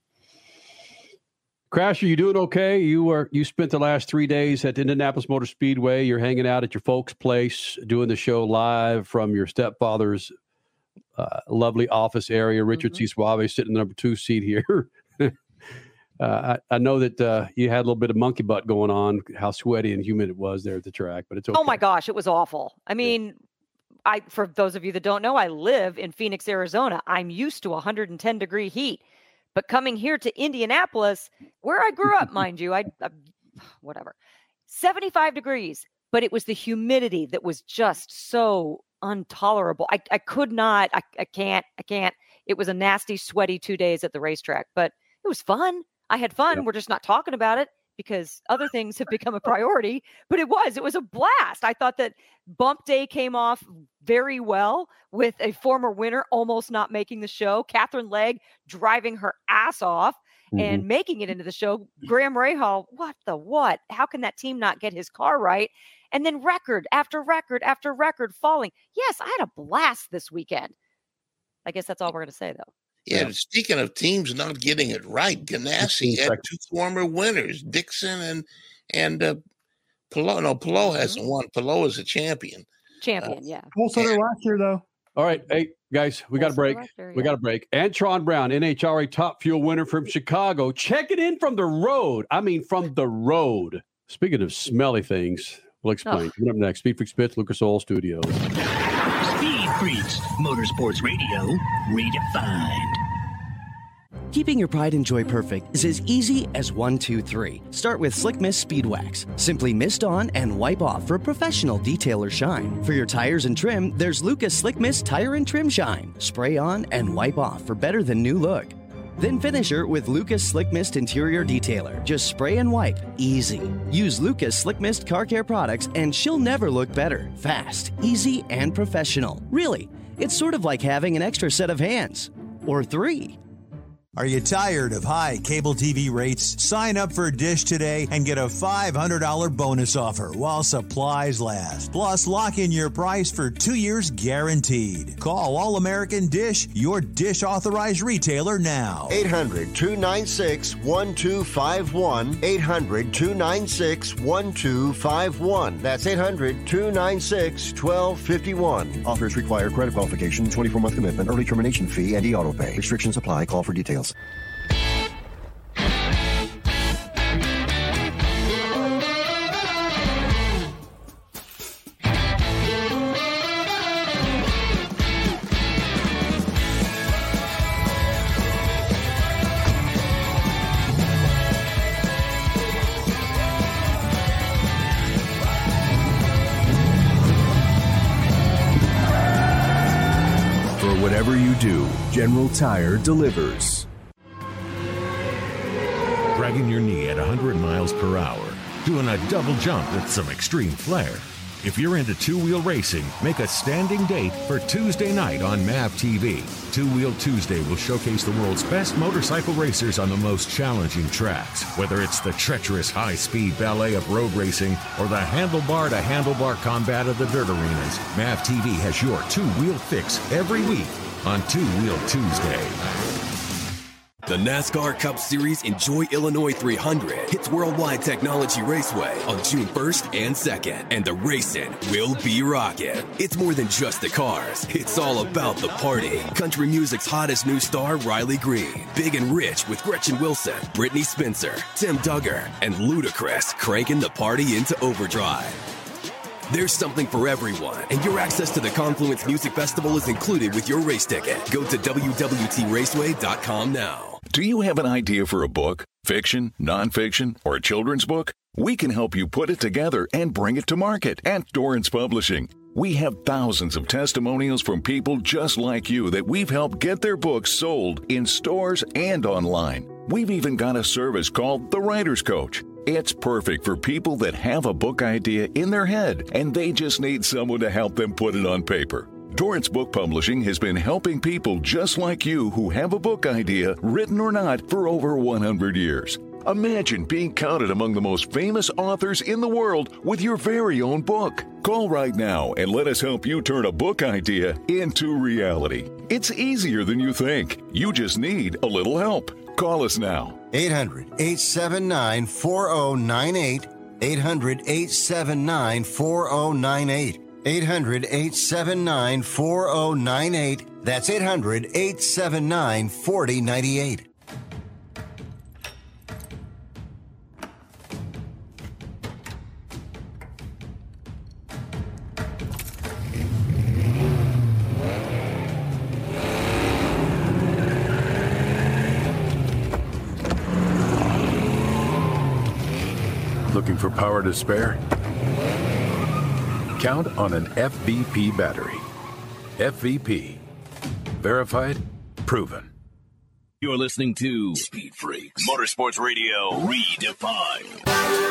Crasher, you doing okay? You spent the last 3 days at Indianapolis Motor Speedway. You're hanging out at your folks' place, doing the show live from your stepfather's lovely office area. Richard C. Suave sitting in the number 2 seat here. I know that you had a little bit of monkey butt going on, how sweaty and humid it was there at the track, but it's okay. Oh my gosh, it was awful. I mean, for those of you that don't know, I live in Phoenix, Arizona. I'm used to 110 degree heat. But coming here to Indianapolis, where I grew up, mind you, I whatever, 75 degrees, but it was the humidity that was just so intolerable. I could not, I can't. It was a nasty, sweaty 2 days at the racetrack, but it was fun. I had fun. Yep. We're just not talking about it. because other things have become a priority, but it was a blast. I thought that Bump Day came off very well with a former winner almost not making the show. Catherine Legg driving her ass off and making it into the show. Graham Rahal, what? How can that team not get his car right? And then record after record after record falling. Yes, I had a blast this weekend. I guess that's all we're going to say, though. Yeah, speaking of teams not getting it right, Ganassi had 2 former winners, Dixon and Palou. No, Palou hasn't won. Palou is a champion. Yeah. Cole Sutter last year, though. All right, hey, guys, we got a break. We got a break. Antron Brown, NHRA Top Fuel winner from Chicago, checking in from the road. I mean, from the road. Speaking of smelly things, we'll explain. Coming up next, Speed Freaks Pits, Lucas Oil Studios. Speed Freaks, Motorsports Radio, redefined. Keeping your pride and joy perfect is as easy as 1, 2, 3. Start with Slick Mist Speed Wax. Simply mist on and wipe off for professional detailer shine. For your tires and trim, there's Lucas Slick Mist Tire and Trim Shine. Spray on and wipe off for better than new look. Then finish her with Lucas Slick Mist Interior Detailer. Just spray and wipe. Easy. Use Lucas Slick Mist Car Care products and she'll never look better. Fast, easy, and professional. Really, it's sort of like having an extra set of hands. Or 3. Are you tired of high cable TV rates? Sign up for Dish today and get a $500 bonus offer while supplies last. Plus, lock in your price for 2 years guaranteed. Call All American Dish, your Dish authorized retailer now. 800-296-1251. 800-296-1251. That's 800-296-1251. Offers require credit qualification, 24-month commitment, early termination fee, and e-auto pay. Restrictions apply. Call for details. For whatever you do, General Tire delivers. Dragging your knee at 100 miles per hour, doing a double jump with some extreme flair. If you're into two-wheel racing, make a standing date for Tuesday night on MAV TV. Two-Wheel Tuesday will showcase the world's best motorcycle racers on the most challenging tracks. Whether it's the treacherous high-speed ballet of road racing or the handlebar-to-handlebar combat of the dirt arenas, MAV TV has your two-wheel fix every week on Two-Wheel Tuesday. The NASCAR Cup Series Enjoy Illinois 300 hits Worldwide Technology Raceway on June 1st and 2nd, and the racing will be rocking. It's more than just the cars. It's all about the party. Country music's hottest new star, Riley Green. Big and Rich with Gretchen Wilson, Brittany Spencer, Tim Duggar, and Ludacris cranking the party into overdrive. There's something for everyone, and your access to the Confluence Music Festival is included with your race ticket. Go to WWTRaceway.com now. Do you have an idea for a book, fiction, nonfiction, or a children's book? We can help you put it together and bring it to market at Dorrance Publishing. We have thousands of testimonials from people just like you that we've helped get their books sold in stores and online. We've even got a service called The Writer's Coach. It's perfect for people that have a book idea in their head and they just need someone to help them put it on paper. Dorrance Book Publishing has been helping people just like you who have a book idea, written or not, for over 100 years. Imagine being counted among the most famous authors in the world with your very own book. Call right now and let us help you turn a book idea into reality. It's easier than you think. You just need a little help. Call us now. 800-879-4098. 800-879-4098. 800-879-4098. That's 800-879-4098. Looking for power to spare? Count on an FVP battery. FVP. Verified, proven. You're listening to Speed Freaks, Motorsports Radio Redefined.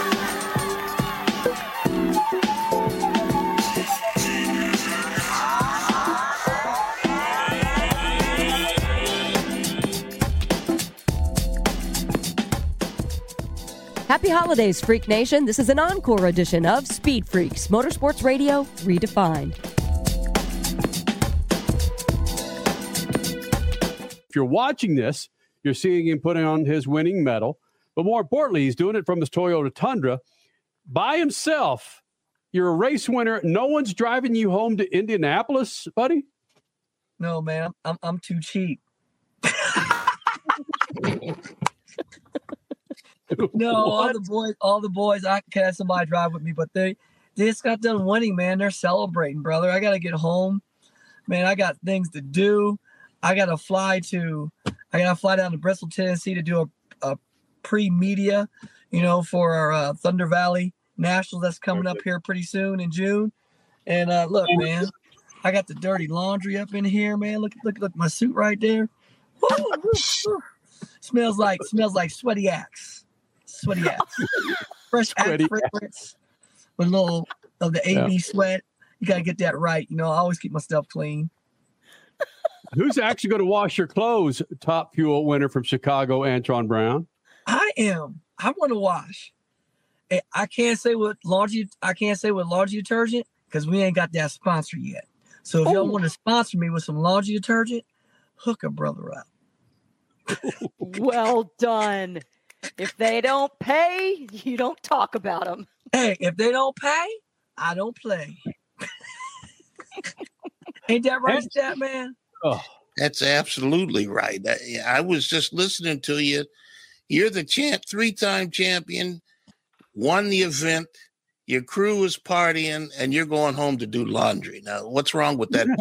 Happy holidays, Freak Nation. This is an encore edition of Speed Freaks, Motorsports Radio Redefined. If you're watching this, you're seeing him putting on his winning medal. But more importantly, he's doing it from his Toyota Tundra by himself. You're a race winner. No one's driving you home to Indianapolis, buddy? No, man. I'm too cheap. No, all the boys, I can have somebody drive with me, but they just got done winning, man. They're celebrating, brother. I got to get home. Man, I got things to do. I got to fly down to Bristol, Tennessee to do a pre-media, for our Thunder Valley Nationals that's coming up here pretty soon in June. And look, man, I got the dirty laundry up in here, man. Look my suit right there. Smells like sweaty axe. Sweaty axe. Fresh axe fragrance with a little of the AB sweat. You got to get that right. I always keep my stuff clean. Who's actually going to wash your clothes? Top Fuel winner from Chicago, Antron Brown. I am. I want to wash. I can't say with laundry detergent because we ain't got that sponsor yet. So if y'all want to sponsor me with some laundry detergent, hook a brother up. Well done. If they don't pay, you don't talk about them. Hey, if they don't pay, I don't play. Ain't that right, Stat Man? Oh, that's absolutely right. I was just listening to you. You're the three-time champion, won the event. Your crew is partying, and you're going home to do laundry. Now, what's wrong with that?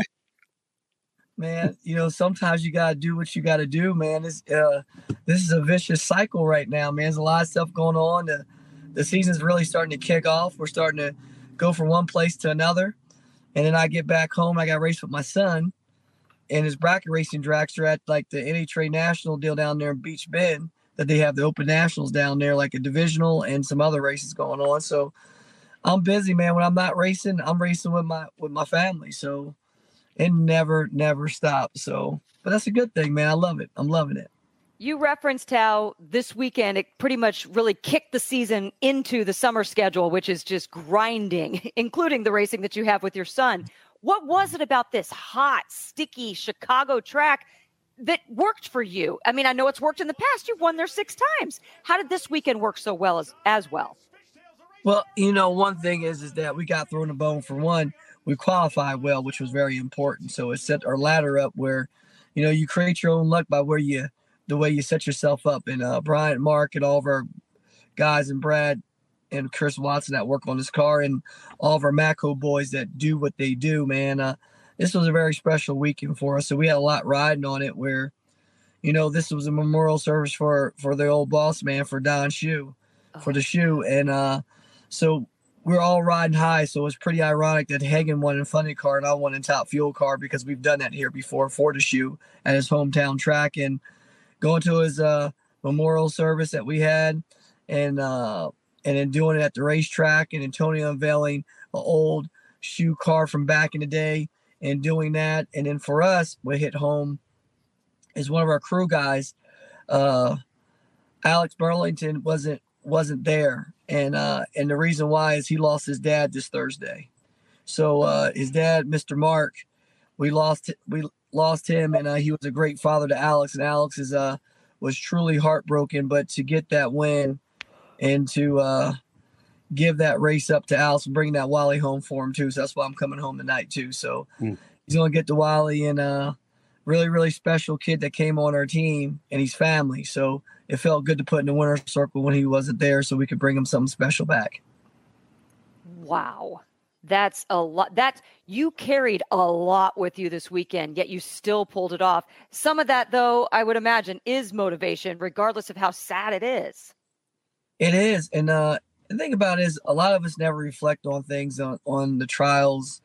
Man, sometimes you got to do what you got to do, man. This is a vicious cycle right now, man. There's a lot of stuff going on. The season's really starting to kick off. We're starting to go from one place to another. And then I get back home. I got to race with my son and his bracket racing dragster at like the NHRA National deal down there in Beach Bend that they have the Open Nationals down there, like a divisional and some other races going on. So I'm busy, man. When I'm not racing, I'm racing with my family. So it never stops. So, but that's a good thing, man. I love it. I'm loving it. You referenced how this weekend it pretty much really kicked the season into the summer schedule, which is just grinding, including the racing that you have with your son. What was it about this hot, sticky Chicago track that worked for you? I mean, I know it's worked in the past. You've won there 6 times. How did this weekend work so well as well? Well, one thing is that we got thrown a bone for one. We qualified well, which was very important. So it set our ladder up where, you create your own luck by the way you set yourself up. And Brian, Mark, and all of our guys, and Brad and Chris Watson that work on this car, and all of our Mako boys that do what they do, man. This was a very special weekend for us. So we had a lot riding on it where, this was a memorial service for the old boss man, for Don Shoe, for the shoe. And so we're all riding high. So it's pretty ironic that Hagen won in Funny Car and I won in Top Fuel Car, because we've done that here before for the shoe at his hometown track. And going to his memorial service that we had, and then doing it at the racetrack, and Antonio unveiling an old shoe car from back in the day and doing that. And then for us, what hit home is one of our crew guys, Alex Burlington, wasn't there. And the reason why is he lost his dad this Thursday. So his dad, Mr. Mark, we lost him, and he was a great father to Alex, and Alex was truly heartbroken. But to get that win and to give that race up to Alex and bring that Wally home for him too. So that's why I'm coming home tonight too. So he's going to get to Wally, and really, really special kid that came on our team, and he's family. So it felt good to put in the winner's circle when he wasn't there, so we could bring him something special back. Wow. That's a lot. You carried a lot with you this weekend, yet you still pulled it off. Some of that, though, I would imagine, is motivation, regardless of how sad it is. It is. And the thing about it is, a lot of us never reflect on things, on the trials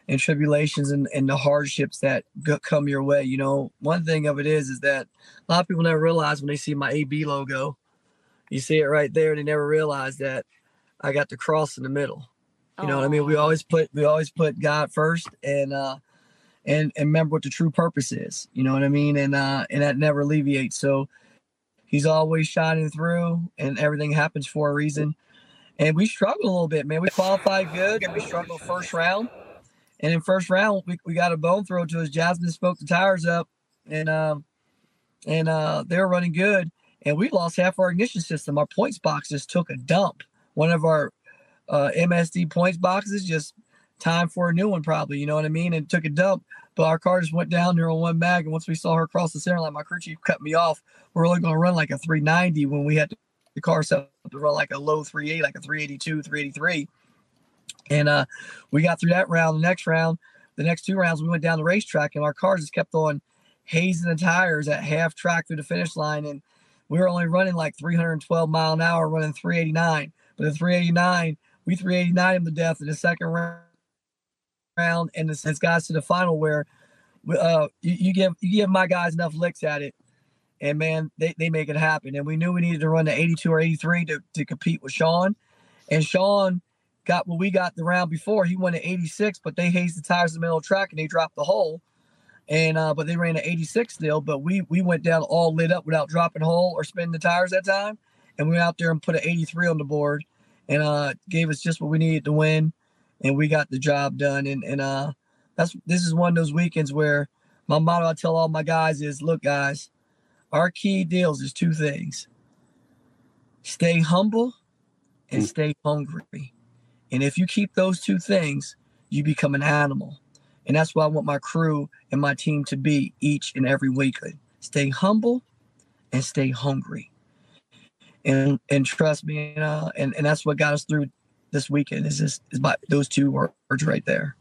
and tribulations and the hardships that come your way. You know, one thing of it is that a lot of people never realize when they see my AB logo, you see it right there. They never realize that I got the cross in the middle. You know what I mean? We always put God first and remember what the true purpose is. You know what I mean? And that never alleviates. So he's always shining through, and everything happens for a reason. And we struggled a little bit, man. We qualified good, and we struggled first round. And in first round, we got a bone throw to us. Jasmine smoked the tires up, and they were running good. And we lost half our ignition system. Our points boxes took a dump. One of our MSD points boxes, just time for a new one probably, you know what I mean? And took a dump, but our car just went down there on one mag. And once we saw her cross the center line, my crew chief cut me off. We're only going to run like a 390 when we had the car set up to run like a low 38, like a 382, 383. And we got through that round. The next two rounds, we went down the racetrack, and our cars just kept on hazing the tires at half track through the finish line. And we were only running like 312 mile an hour, running 389. But the 389, we 389 him to death in the second round, and it's guys to the final where you give my guys enough licks at it, and man, they make it happen. And we knew we needed to run the 82 or 83 to compete with Sean, and Sean got what we got the round before. He won at 86, but they hazed the tires in the middle of the track and they dropped the hole, and but they ran at 86 still. But we went down all lit up without dropping hole or spinning the tires that time, and we went out there and put an 83 on the board, and gave us just what we needed to win, and we got the job done. And this is one of those weekends where my motto I tell all my guys is, look, guys, our key deals is two things: stay humble and stay hungry. And if you keep those two things, you become an animal. And that's what I want my crew and my team to be each and every week. Stay humble and stay hungry. And trust me, and that's what got us through this weekend is by those two words right there.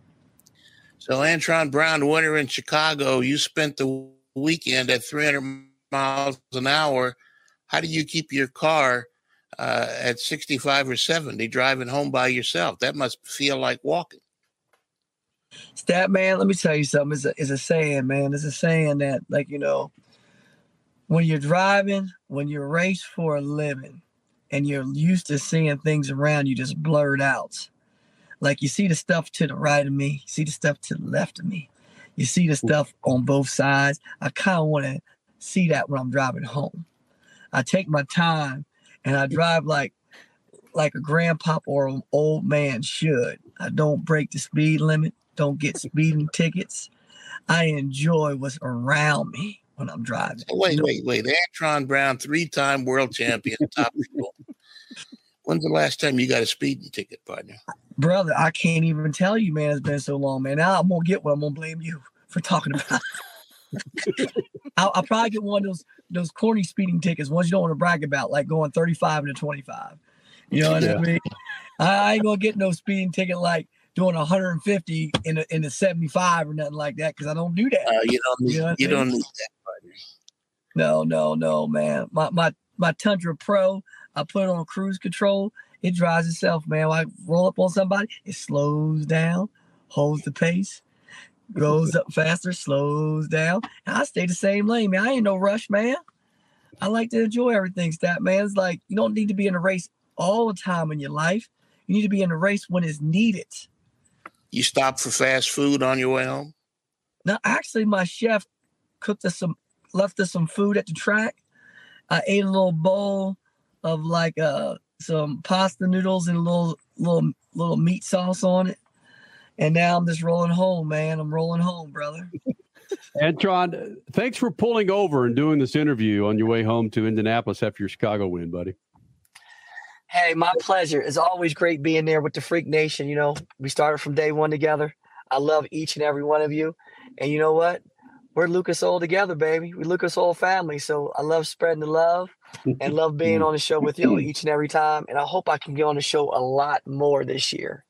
So Antron Brown, winner in Chicago, you spent the weekend at 300 miles an hour. How do you keep your car at 65 or 70 driving home by yourself? That must feel like walking. Stat man, let me tell you something. It's a saying, man. It's a saying that, like, you know, when you're driving, when you race for a living, and you're used to seeing things around you just blurred out. Like, you see the stuff to the right of me, you see the stuff to the left of me, you see the stuff on both sides. I kind of want to see that when I'm driving home. I take my time and I drive like a grandpa or an old man should. I don't break the speed limit, don't get speeding tickets. I enjoy what's around me when I'm driving. Wait. Antron Brown, 3-time world champion, top school. When's the last time you got a speeding ticket, partner? Brother, I can't even tell you, man. It's been so long, man. Now I'm going to get one. I'm going to blame you for talking about it. I'll probably get one of those corny speeding tickets, ones you don't want to brag about, like going 35 into 25. You know what I mean? I ain't going to get no speeding ticket like doing 150 in the 75 or nothing like that, because I don't do that. You don't need that, partner. No, man. My Tundra Pro, I put it on cruise control. It drives itself, man. When I roll up on somebody, it slows down, holds the pace, goes up faster, slows down. And I stay the same lane, man. I ain't no rush, man. I like to enjoy everything, Stat man. It's like, you don't need to be in a race all the time in your life. You need to be in a race when it's needed. You stop for fast food on your way home? No, actually, my chef left us some food at the track. I ate a little bowl of like some pasta noodles and a little meat sauce on it. And now I'm just rolling home, man. I'm rolling home, brother. Antron, thanks for pulling over and doing this interview on your way home to Indianapolis after your Chicago win, buddy. Hey, my pleasure. It's always great being there with the Freak Nation. You know, we started from day one together. I love each and every one of you. And you know what? We're Lucas Oil together, baby. We're Lucas Oil family. So I love spreading the love and love being on the show with you each and every time. And I hope I can get on the show a lot more this year.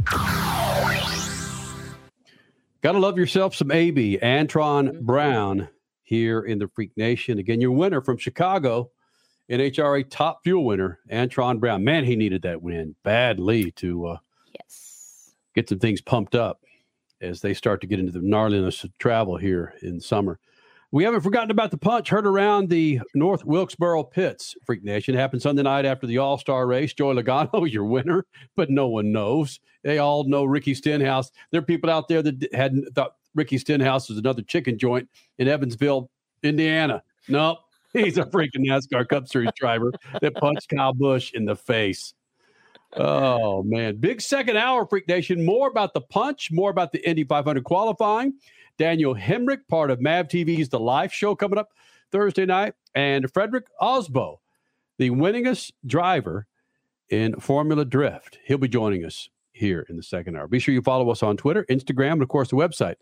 Gotta love yourself some AB. Antron Brown here in the Freak Nation. Again, your winner from Chicago, NHRA top fuel winner, Antron Brown. Man, he needed that win badly to get some things pumped up. as they start to get into the gnarliness of travel here in summer. We haven't forgotten about the punch heard around the North Wilkesboro pits. Freak Nation happened Sunday night after the All-Star race. Joey Logano, your winner, but no one knows. They all know Ricky Stenhouse. There are people out there that hadn't thought Ricky Stenhouse was another chicken joint in Evansville, Indiana. Nope, he's a freaking NASCAR Cup Series driver that punched Kyle Busch in the face. Oh, man. Big second hour, Freak Nation. More about the punch, more about the Indy 500 qualifying. Daniel Hemrick, part of MAV TV's The Life Show, coming up Thursday night. And Frederick Osbo, the winningest driver in Formula Drift. He'll be joining us here in the second hour. Be sure you follow us on Twitter, Instagram, and, of course, the website,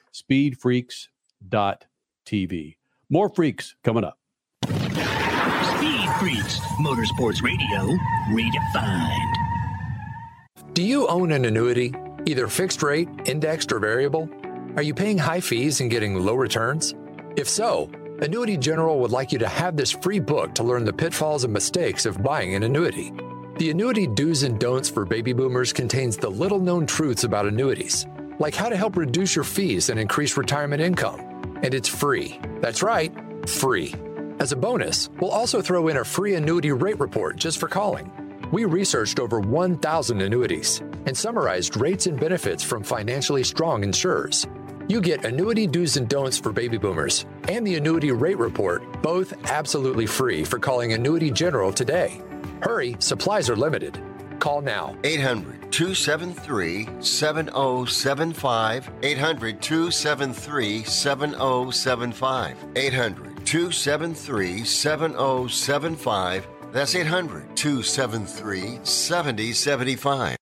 speedfreaks.tv. More freaks coming up. Speed Freaks, Motorsports Radio, redefined. Do you own an annuity, either fixed rate, indexed, or variable? Are you paying high fees and getting low returns? If so, Annuity General would like you to have this free book to learn the pitfalls and mistakes of buying an annuity. The Annuity Do's and Don'ts for Baby Boomers contains the little-known truths about annuities, like how to help reduce your fees and increase retirement income. And it's free. That's right, free. As a bonus, we'll also throw in a free annuity rate report just for calling. We researched over 1,000 annuities and summarized rates and benefits from financially strong insurers. You get Annuity Do's and Don'ts for Baby Boomers and the Annuity Rate Report, both absolutely free for calling Annuity General today. Hurry, supplies are limited. Call now. 800-273-7075. 800-273-7075. 800-273-7075. That's 800-273-7075.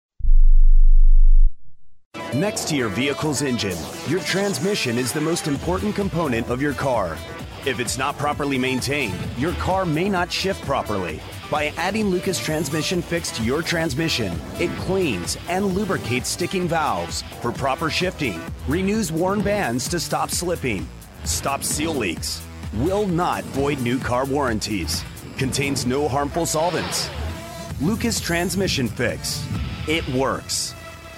Next to your vehicle's engine, your transmission is the most important component of your car. If it's not properly maintained, your car may not shift properly. By adding Lucas Transmission Fix to your transmission, it cleans and lubricates sticking valves for proper shifting, renews worn bands to stop slipping, stops seal leaks, will not void new car warranties, contains no harmful solvents. Lucas Transmission Fix. It works.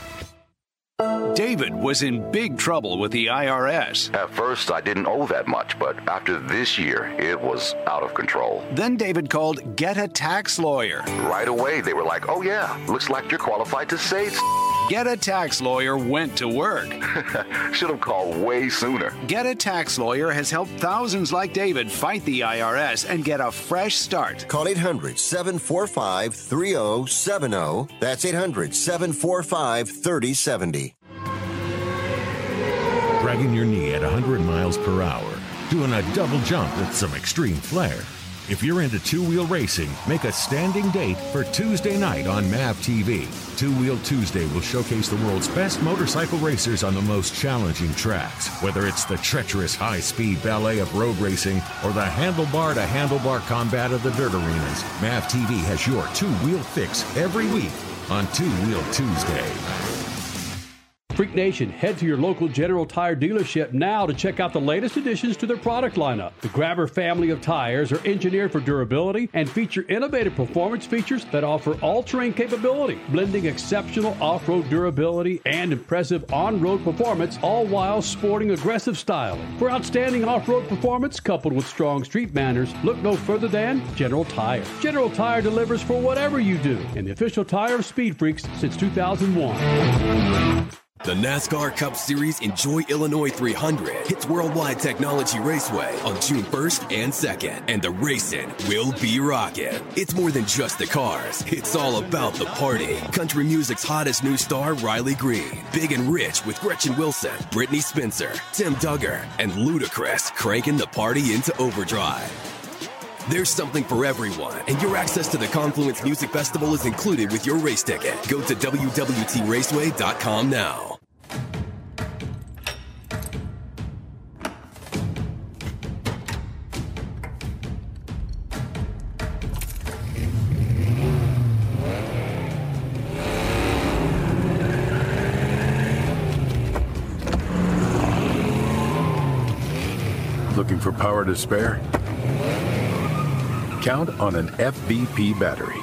David was in big trouble with the IRS. At first, I didn't owe that much, but after this year, it was out of control. Then David called Get a Tax Lawyer. Right away, they were like, oh yeah, looks like you're qualified to say Get a Tax Lawyer went to work. Should have called way sooner. Get a Tax Lawyer has helped thousands like David fight the IRS and get a fresh start. Call 800-745-3070. That's 800-745-3070. Dragging your knee at 100 miles per hour, doing a double jump with some extreme flair. If you're into two-wheel racing, make a standing date for Tuesday night on MAV TV. Two-Wheel Tuesday will showcase the world's best motorcycle racers on the most challenging tracks. Whether it's the treacherous high-speed ballet of road racing or the handlebar-to-handlebar combat of the dirt arenas, MAV TV has your two-wheel fix every week on Two-Wheel Tuesday. Freak Nation, head to your local General Tire dealership now to check out the latest additions to their product lineup. The Grabber family of tires are engineered for durability and feature innovative performance features that offer all-terrain capability, blending exceptional off-road durability and impressive on-road performance, all while sporting aggressive styling. For outstanding off-road performance coupled with strong street manners, look no further than General Tire. General Tire delivers for whatever you do, and the official tire of Speed Freaks since 2001. The NASCAR Cup Series Enjoy Illinois 300 hits Worldwide Technology Raceway on June 1st and 2nd, and the racing will be rocking. It's more than just the cars. It's all about the party. Country music's hottest new star, Riley Green. Big and Rich with Gretchen Wilson, Brittany Spencer, Tim Duggar, and Ludacris cranking the party into overdrive. There's something for everyone, and your access to the Confluence Music Festival is included with your race ticket. Go to www.raceway.com now. Looking for power to spare? Count on an FVP battery.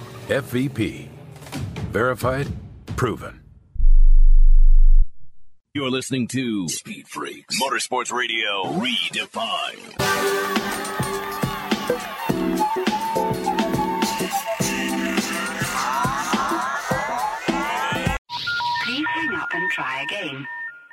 FVP. Verified, proven. You're listening to Speed Freaks, Motorsports Radio Redefined. Please hang up and try again.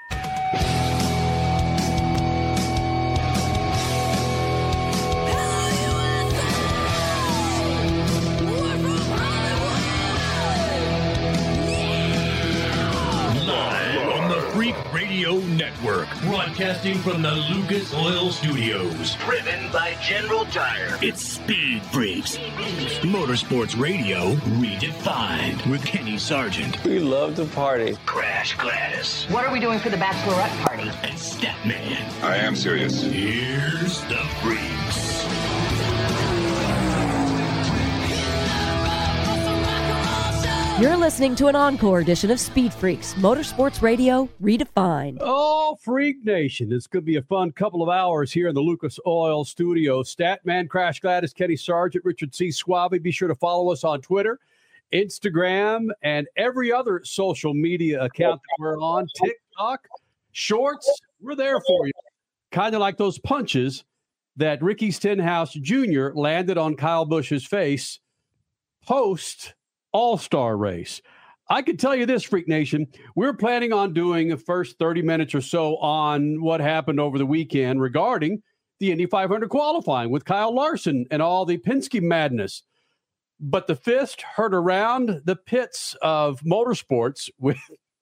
Freak Radio Network, broadcasting from the Lucas Oil Studios. Driven by General Tire. It's Speed Freaks. Motorsports Radio Redefined with Kenny Sargent. We love to party. Crash Gladys. What are we doing for the bachelorette party? And Statman. I am serious. Here's the Freaks. You're listening to an encore edition of Speed Freaks, Motorsports Radio Redefined. Oh, Freak Nation. It's going to be a fun couple of hours here in the Lucas Oil Studio. Statman, Crash Gladys, Kenny Sargent, Richard C. Suave. Be sure to follow us on Twitter, Instagram, and every other social media account that we're on. TikTok, Shorts, we're there for you. Kind of like those punches that Ricky Stenhouse Jr. landed on Kyle Busch's face post All-Star race. I can tell you this, Freak Nation, we're planning on doing the first 30 minutes or so on what happened over the weekend regarding the Indy 500 qualifying with Kyle Larson and all the Penske madness. But the fist heard around the pits of motorsports with,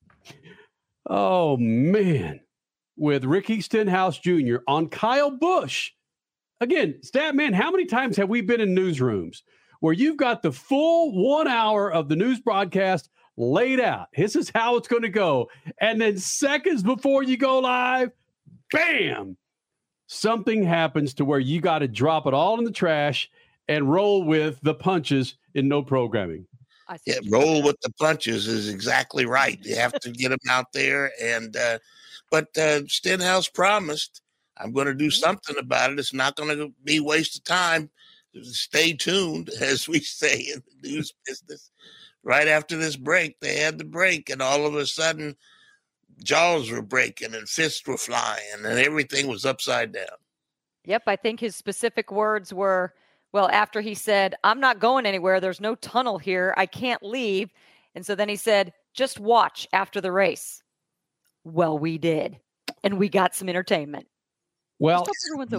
oh man, with Ricky Stenhouse Jr. on Kyle Busch. Again, Statman, how many times have we been in newsrooms where you've got the full 1 hour of the news broadcast laid out? This is how it's going to go. And then seconds before you go live, bam, something happens to where you got to drop it all in the trash and roll with the punches in no programming. Yeah, roll with the punches is exactly right. You have to get them out there. And but Stenhouse promised, I'm going to do something about it. It's not going to be a waste of time. Stay tuned, as we say in the news business. Right after this break, they had the break, and all of a sudden, jaws were breaking and fists were flying, and everything was upside down. Yep, I think his specific words were, well, after he said, I'm not going anywhere. There's no tunnel here. I can't leave. And so then he said, just watch after the race. Well, we did, and we got some entertainment. Well,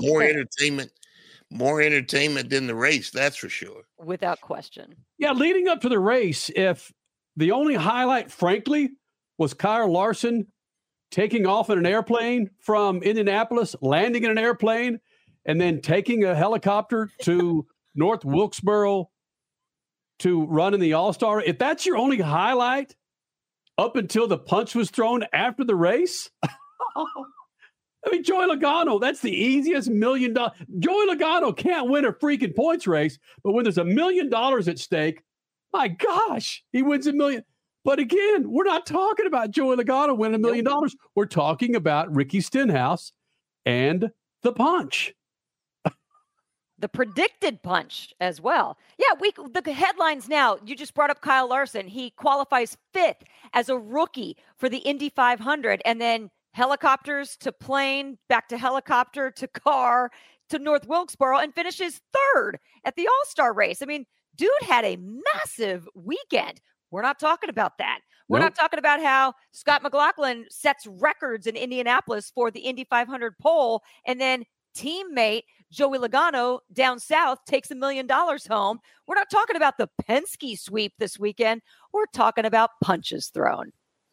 More entertainment than the race, that's for sure. Without question. Yeah, leading up to the race, if the only highlight, frankly, was Kyle Larson taking off in an airplane from Indianapolis, landing in an airplane, and then taking a helicopter to North Wilkesboro to run in the All-Star, if that's your only highlight up until the punch was thrown after the race, I mean, Joey Logano, that's the easiest $1 million. Joey Logano can't win a freaking points race, but when there's $1 million at stake, my gosh, he wins $1 million. But again, we're not talking about Joey Logano winning $1 million. We're talking about Ricky Stenhouse and the punch. The predicted punch as well. Yeah, the headlines now, you just brought up Kyle Larson. He qualifies 5th as a rookie for the Indy 500, and then helicopters to plane, back to helicopter to car to North Wilkesboro, and finishes 3rd at the All-Star race. I mean, dude had a massive weekend. We're not talking about that. We're not talking about how Scott McLaughlin sets records in Indianapolis for the Indy 500 pole, and then teammate Joey Logano down south takes $1 million home. We're not talking about the Penske sweep this weekend. We're talking about punches thrown.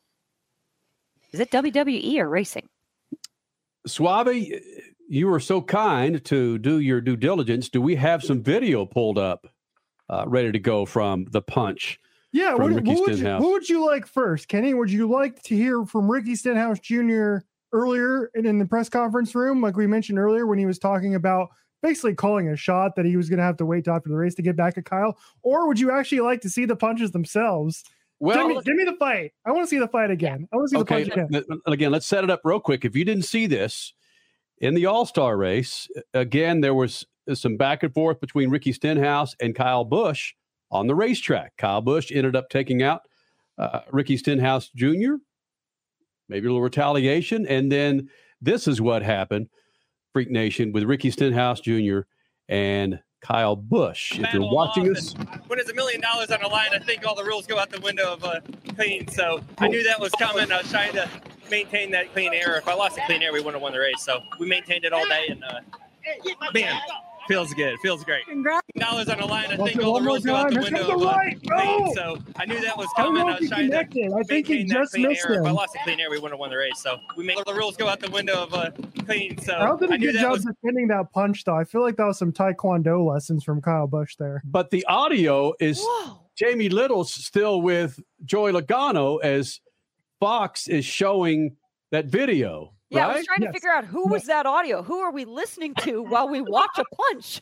Is it WWE or racing? Suave, you were so kind to do your due diligence. Do we have some video pulled up, ready to go from the punch? Yeah, what would you like first, Kenny? Would you like to hear from Ricky Stenhouse Jr. earlier in the press conference room, like we mentioned earlier, when he was talking about basically calling a shot that he was going to have to wait till after the race to get back at Kyle? Or would you actually like to see the punches themselves? Well, give me the fight. I want to see the fight again. I want to see the punch again. Again, let's set it up real quick. If you didn't see this, in the All-Star race, again, there was some back and forth between Ricky Stenhouse and Kyle Busch on the racetrack. Kyle Busch ended up taking out Ricky Stenhouse Jr. maybe a little retaliation. And then this is what happened, Freak Nation, with Ricky Stenhouse Jr. and Kyle Busch. If you're watching us, when there's $1 million on the line, I think all the rules go out the window of clean. So I knew that was coming. I was trying to maintain that clean air. If I lost the clean air, we wouldn't have won the race. So we maintained it all day, and man, feels good. Feels great. $1 on the line. I think all the rules go out the window of clean. So I knew that was coming. I was trying to maintain that clean air. If I lost the clean air, we wouldn't have won the race. So we made all the rules go out the window of clean. So I don't think a good job defending that punch, though. I feel like that was some Taekwondo lessons from Kyle Busch there. But the audio is Jamie Little's still with Joey Logano as Fox is showing that video. Yeah, right? I was trying to figure out who was that audio. Who are we listening to while we watch a punch?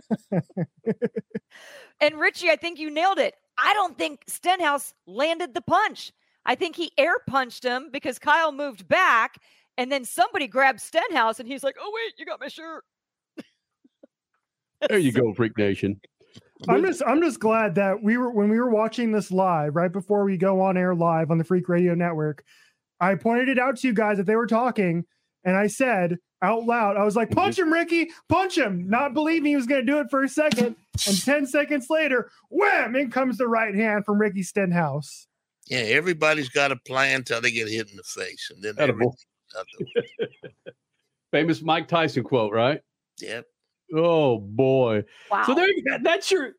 And Richie, I think you nailed it. I don't think Stenhouse landed the punch. I think he air punched him because Kyle moved back, and then somebody grabbed Stenhouse, and he's like, "Oh wait, you got my shirt." There you go, Freak Nation. I'm just glad that when we were watching this live, right before we go on air live on the Freak Radio Network, I pointed it out to you guys that they were talking, and I said out loud, I was like, "Punch him, Ricky, punch him!" Not believing he was going to do it for a second, and 10 seconds later, wham! In comes the right hand from Ricky Stenhouse. Yeah, everybody's got a plan till they get hit in the face, and then everything's out the way. Famous Mike Tyson quote, right? Yep. Oh boy! Wow. So there, that's your.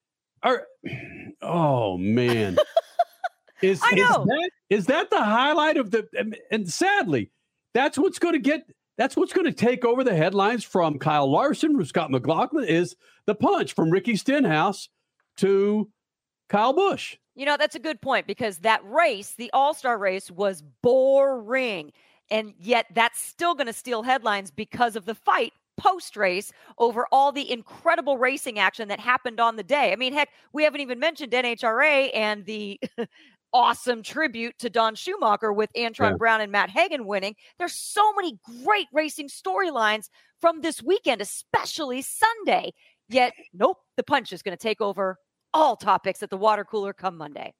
Oh man! Is that the highlight of the? And sadly, that's what's going to take over the headlines from Kyle Larson, from Scott McLaughlin, is the punch from Ricky Stenhouse to Kyle Busch. You know, that's a good point, because that race, the All-Star race, was boring. And yet that's still going to steal headlines because of the fight post-race over all the incredible racing action that happened on the day. I mean, heck, we haven't even mentioned NHRA and the awesome tribute to Don Schumacher with Antron Brown and Matt Hagan winning. There's so many great racing storylines from this weekend, especially Sunday. Yet, nope, the punch is going to take over all topics at the water cooler come Monday.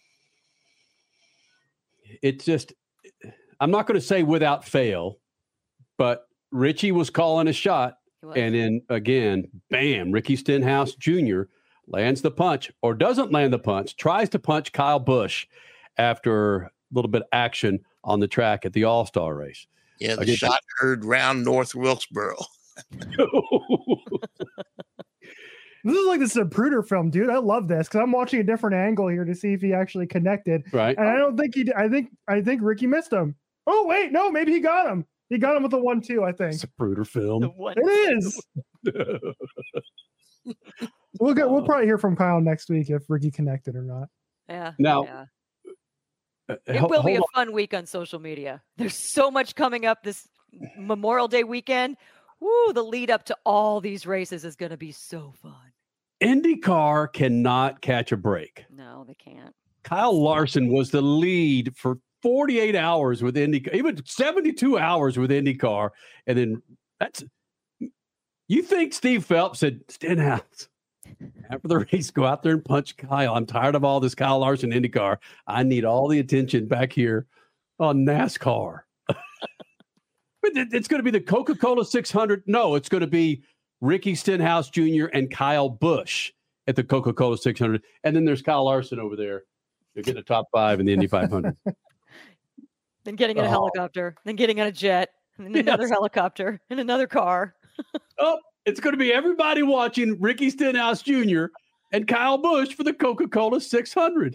It's just, I'm not going to say without fail, but Richie was calling a shot. And then again, bam, Ricky Stenhouse Jr. lands the punch, or doesn't land the punch, tries to punch Kyle Busch after a little bit of action on the track at the All-Star race. Yeah, the shot heard round North Wilkesboro. This is like the Zapruder film, dude. I love this because I'm watching a different angle here to see if he actually connected. Right. And I don't think he did. I think Ricky missed him. Oh, wait, no, maybe he got him. He got him with a 1-2, I think. Zapruder film. It is. We'll probably hear from Kyle next week if Ricky connected or not. Yeah. Now, it will be a fun week on social media. There's so much coming up this Memorial Day weekend. Woo, the lead up to all these races is going to be so fun. IndyCar cannot catch a break. No, they can't. Kyle Larson was the lead for 48 hours with IndyCar, even 72 hours with IndyCar. And then you think Steve Phelps said, Stenhouse, after the race, go out there and punch Kyle. I'm tired of all this Kyle Larson IndyCar. I need all the attention back here on NASCAR. But it's going to be the Coca-Cola 600. No, it's going to be Ricky Stenhouse Jr. and Kyle Busch at the Coca-Cola 600. And then there's Kyle Larson over there. You're getting a top 5 in the Indy 500. Then getting in a helicopter, then getting on a jet, and then another helicopter, and another car. It's going to be everybody watching Ricky Stenhouse Jr. and Kyle Busch for the Coca-Cola 600.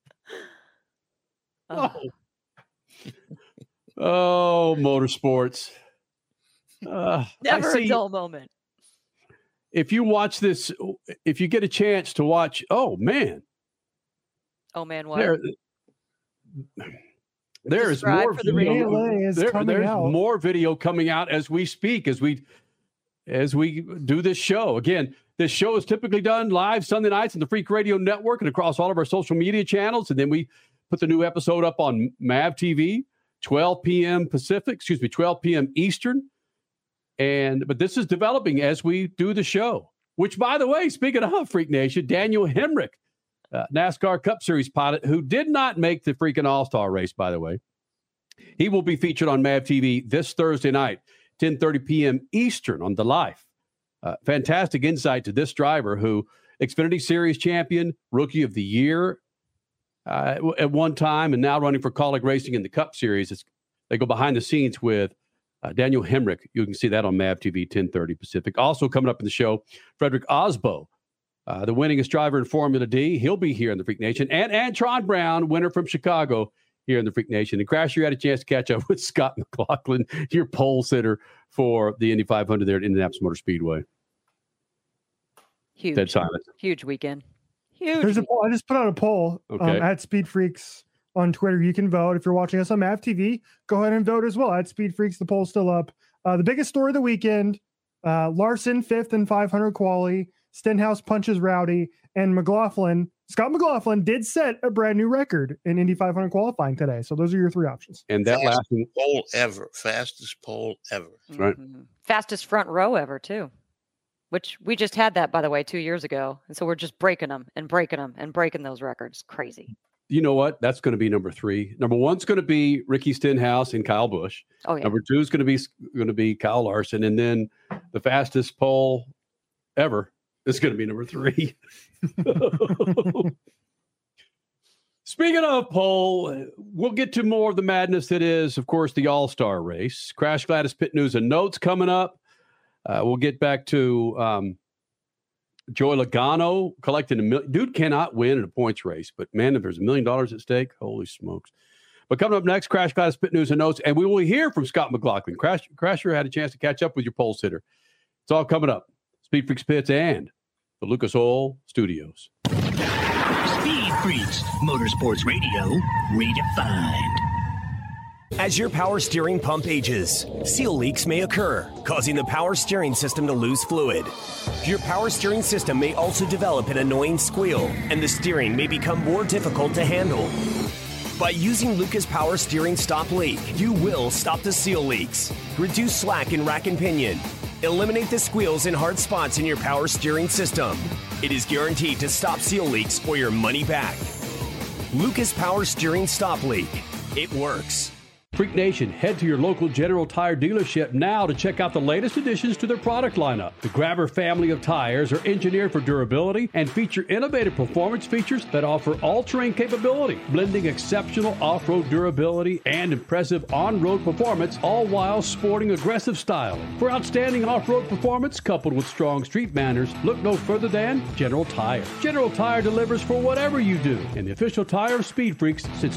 Oh, motorsports. Never a dull moment. If you watch this, if you get a chance to watch, oh, man. Oh, man, what? There's more video. There's more video coming out as we speak, as we do this show. Again, this show is typically done live Sunday nights on the Freak Radio Network and across all of our social media channels. And then we put the new episode up on MAV TV, 12 p.m. Pacific, 12 p.m. Eastern. But this is developing as we do the show, which, by the way, speaking of Freak Nation, Daniel Hemrick, NASCAR Cup Series pilot, who did not make the freaking All-Star race, by the way. He will be featured on MAV TV this Thursday night, 10:30 p.m. Eastern on The Life. Fantastic insight to this driver who Xfinity Series champion, Rookie of the Year at one time, and now running for Kaulig Racing in the Cup Series. They go behind the scenes with Daniel Hemrick. You can see that on MAV TV, 10:30 Pacific. Also coming up in the show, Frederick Osbo, the winningest driver in Formula D. He'll be here in the Freak Nation. And Antron Brown, winner from Chicago, here in the Freak Nation. And Crasher, you had a chance to catch up with Scott McLaughlin, your pole sitter for the Indy 500 there at Indianapolis Motor Speedway. Huge. Dead silence. Huge weekend. Huge. There's a poll. I just put out a poll at Speed Freaks on Twitter. You can vote. If you're watching us on MAV TV, go ahead and vote as well. At Speed Freaks, the poll's still up. The biggest story of the weekend, Larson, 5th in 500 quali. Stenhouse punches Rowdy. And Scott McLaughlin did set a brand new record in Indy 500 qualifying today. So those are your three options. And that fastest pole ever. Fastest pole ever. Right. Fastest front row ever, too. Which we just had that, by the way, 2 years ago. And so we're just breaking them and breaking those records. Crazy. You know what? That's going to be number 3. Number 1's going to be Ricky Stenhouse and Kyle Busch. Oh, yeah. Number 2 is going to be Kyle Larson. And then the fastest pole ever is going to be number 3. Speaking of pole, we'll get to more of the madness that is, of course, the All-Star race. Crash Gladys Pit News and Notes coming up. We'll get back to Joey Logano collecting $1 million. Dude cannot win in a points race, but man, if there's $1 million at stake, holy smokes. But coming up next, Crash Gladys Pit News and Notes, and we will hear from Scott McLaughlin. Crasher had a chance to catch up with your pole sitter. It's all coming up. Speed Freaks Pits and the Lucas Oil Studios. Speed Freaks, Motorsports Radio, redefined. As your power steering pump ages, seal leaks may occur, causing the power steering system to lose fluid. Your power steering system may also develop an annoying squeal, and the steering may become more difficult to handle. By using Lucas Power Steering Stop Leak, you will stop the seal leaks, reduce slack in rack and pinion, eliminate the squeals and hard spots in your power steering system. It is guaranteed to stop seal leaks or your money back. Lucas Power Steering Stop Leak. It works. Freak Nation, head to your local General Tire dealership now to check out the latest additions to their product lineup. The Grabber family of tires are engineered for durability and feature innovative performance features that offer all-terrain capability, blending exceptional off-road durability and impressive on-road performance, all while sporting aggressive style. For outstanding off-road performance coupled with strong street manners, look no further than General Tire. General Tire delivers for whatever you do, and the official tire of Speed Freaks since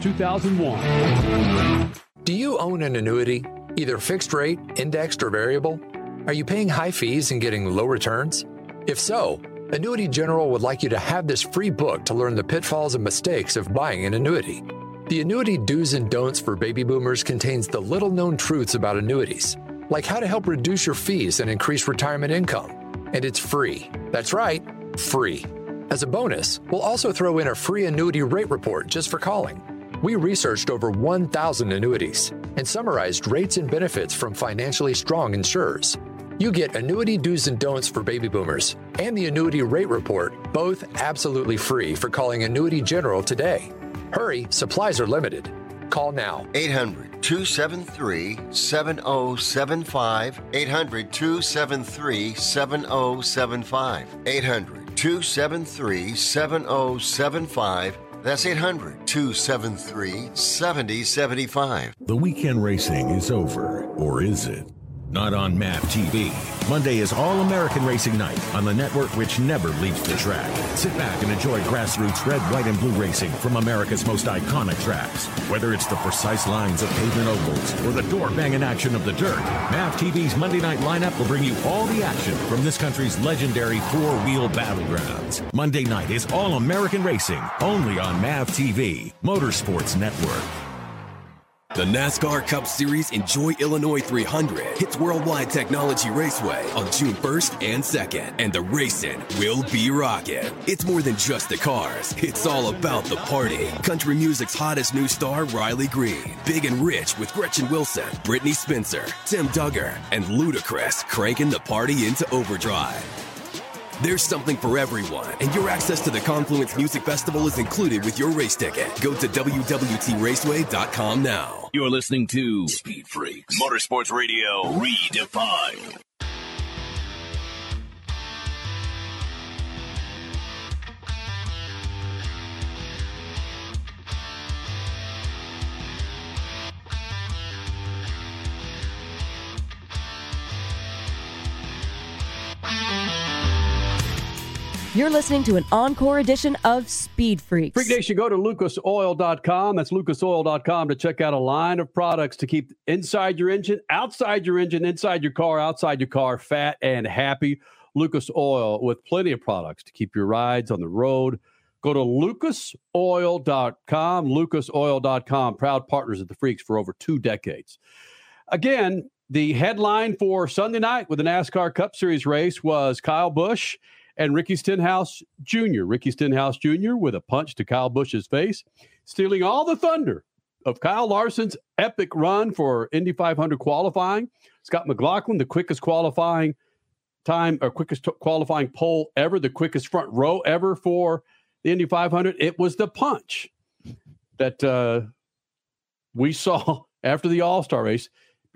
2001. Do you own an annuity, either fixed rate, indexed, or variable? Are you paying high fees and getting low returns? If so, Annuity General would like you to have this free book to learn the pitfalls and mistakes of buying an annuity. The Annuity Do's and Don'ts for Baby Boomers contains the little-known truths about annuities, like how to help reduce your fees and increase retirement income. And it's free. That's right, free. As a bonus, we'll also throw in a free annuity rate report just for calling. We researched over 1,000 annuities and summarized rates and benefits from financially strong insurers. You get Annuity Do's and Don'ts for Baby Boomers and the Annuity Rate Report, both absolutely free for calling Annuity General today. Hurry, supplies are limited. Call now. 800-273-7075. 800-273-7075. 800-273-7075. That's 800-273-7075. The weekend racing is over, or is it? Not on MAV TV. Monday is All-American Racing Night on the network which never leaves the track. Sit back and enjoy grassroots red, white, and blue racing from America's most iconic tracks. Whether it's the precise lines of pavement ovals or the door-banging action of the dirt, MAV TV's Monday night lineup will bring you all the action from this country's legendary four-wheel battlegrounds. Monday night is All-American Racing, only on MAV TV, Motorsports Network. The NASCAR Cup Series Enjoy Illinois 300 hits Worldwide Technology Raceway on June 1st and 2nd, and the racing will be rocking. It's more than just the cars. It's all about the party. Country music's hottest new star, Riley Green. Big and Rich with Gretchen Wilson, Brittany Spencer, Tim Duggar, and Ludacris cranking the party into overdrive. There's something for everyone, and your access to the Confluence Music Festival is included with your race ticket. Go to WWTRaceway.com now. You're listening to Speed Freaks, Motorsports Radio Redefined. You're listening to an encore edition of Speed Freaks. Freak Nation, go to lucasoil.com. That's lucasoil.com to check out a line of products to keep inside your engine, outside your engine, inside your car, outside your car, fat and happy. Lucas Oil with plenty of products to keep your rides on the road. Go to lucasoil.com, lucasoil.com, proud partners of the Freaks for over 2 decades. Again, the headline for Sunday night with the NASCAR Cup Series race was Kyle Busch and Ricky Stenhouse Jr. Ricky Stenhouse Jr. with a punch to Kyle Busch's face, stealing all the thunder of Kyle Larson's epic run for Indy 500 qualifying. Scott McLaughlin, the quickest qualifying time or quickest qualifying pole ever, the quickest front row ever for the Indy 500. It was the punch that we saw after the All-Star race.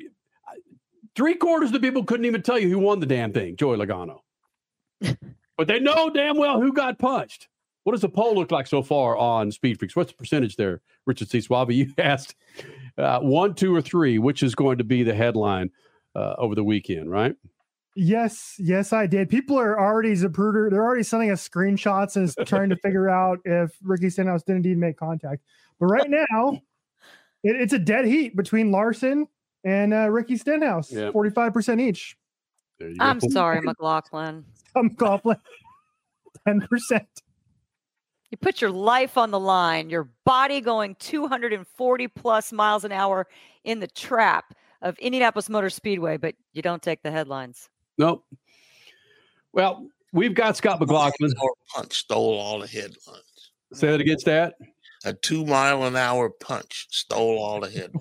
3/4 of the people couldn't even tell you who won the damn thing, Joey Logano. But they know damn well who got punched. What does the poll look like so far on Speed Freaks? What's the percentage there, Richard C. Suave? You asked 1, 2, or 3, which is going to be the headline over the weekend, right? Yes, I did. People are already Zapruder. They're already sending us screenshots and trying to figure out if Ricky Stenhouse did indeed make contact. But right now, it's a dead heat between Larson and Ricky Stenhouse, 45% each. I'm sorry, McLaughlin. McLaughlin, 10%. You put your life on the line, your body going 240 plus miles an hour in the trap of Indianapolis Motor Speedway, but you don't take the headlines. Nope. Well, we've got Scott McLaughlin. Punch stole all the headlines. Say that against that. A 2-mile-an-hour punch stole all the headlines.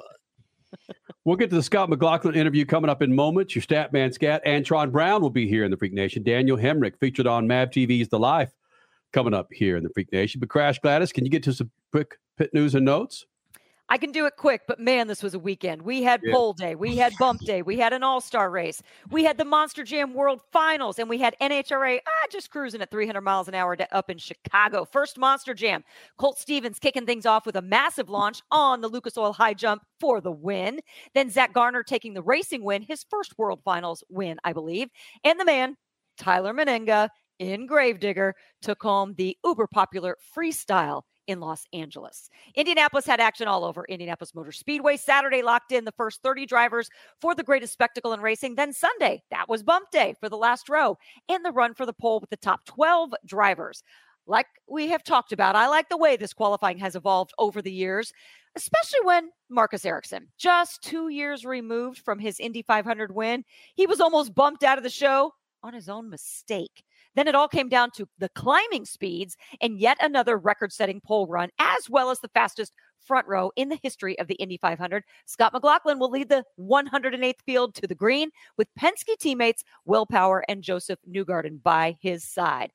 We'll get to the Scott McLaughlin interview coming up in moments. Your stat man, Scat. Antron Brown will be here in the Freak Nation. Daniel Hemrick, featured on MAV TV's The Life, coming up here in the Freak Nation. But Crash Gladys, can you get to some quick pit news and notes? I can do it quick, but man, this was a weekend. We had pole day, we had bump day, we had an all-star race, we had the Monster Jam World Finals, and we had NHRA just cruising at 300 miles an hour up in Chicago. First Monster Jam, Colt Stevens kicking things off with a massive launch on the Lucas Oil high jump for the win. Then Zach Garner taking the racing win, his first World Finals win, I believe. And the man, Tyler Menenga, in Gravedigger, took home the uber popular freestyle in Los Angeles. Indianapolis had action all over Indianapolis Motor Speedway. Saturday locked in the first 30 drivers for the greatest spectacle in racing. Then Sunday, that was bump day for the last row and the run for the pole with the top 12 drivers. Like we have talked about, I like the way this qualifying has evolved over the years, especially when Marcus Ericsson, just 2 years removed from his Indy 500 win, he was almost bumped out of the show on his own mistake. Then it all came down to the climbing speeds and yet another record-setting pole run, as well as the fastest front row in the history of the Indy 500. Scott McLaughlin will lead the 108th field to the green with Penske teammates Will Power and Joseph Newgarden by his side.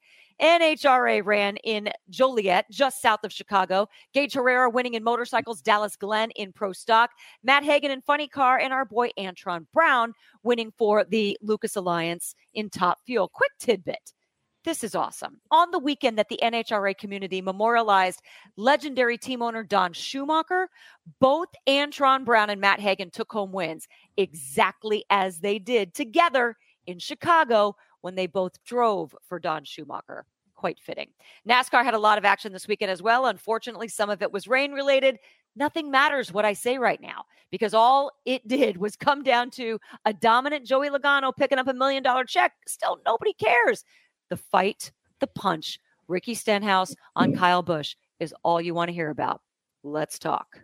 NHRA ran in Joliet, just south of Chicago. Gage Herrera winning in motorcycles, Dallas Glenn in pro stock, Matt Hagan in funny car, and our boy Antron Brown winning for the Lucas Alliance in Top Fuel. Quick tidbit. This is awesome. On the weekend that the NHRA community memorialized legendary team owner Don Schumacher, both Antron Brown and Matt Hagan took home wins exactly as they did together in Chicago when they both drove for Don Schumacher. Quite fitting. NASCAR had a lot of action this weekend as well. Unfortunately, some of it was rain related. Nothing matters what I say right now, because all it did was come down to a dominant Joey Logano picking up $1 million check. Still, nobody cares. The fight, the punch, Ricky Stenhouse on Kyle Busch is all you want to hear about. Let's talk.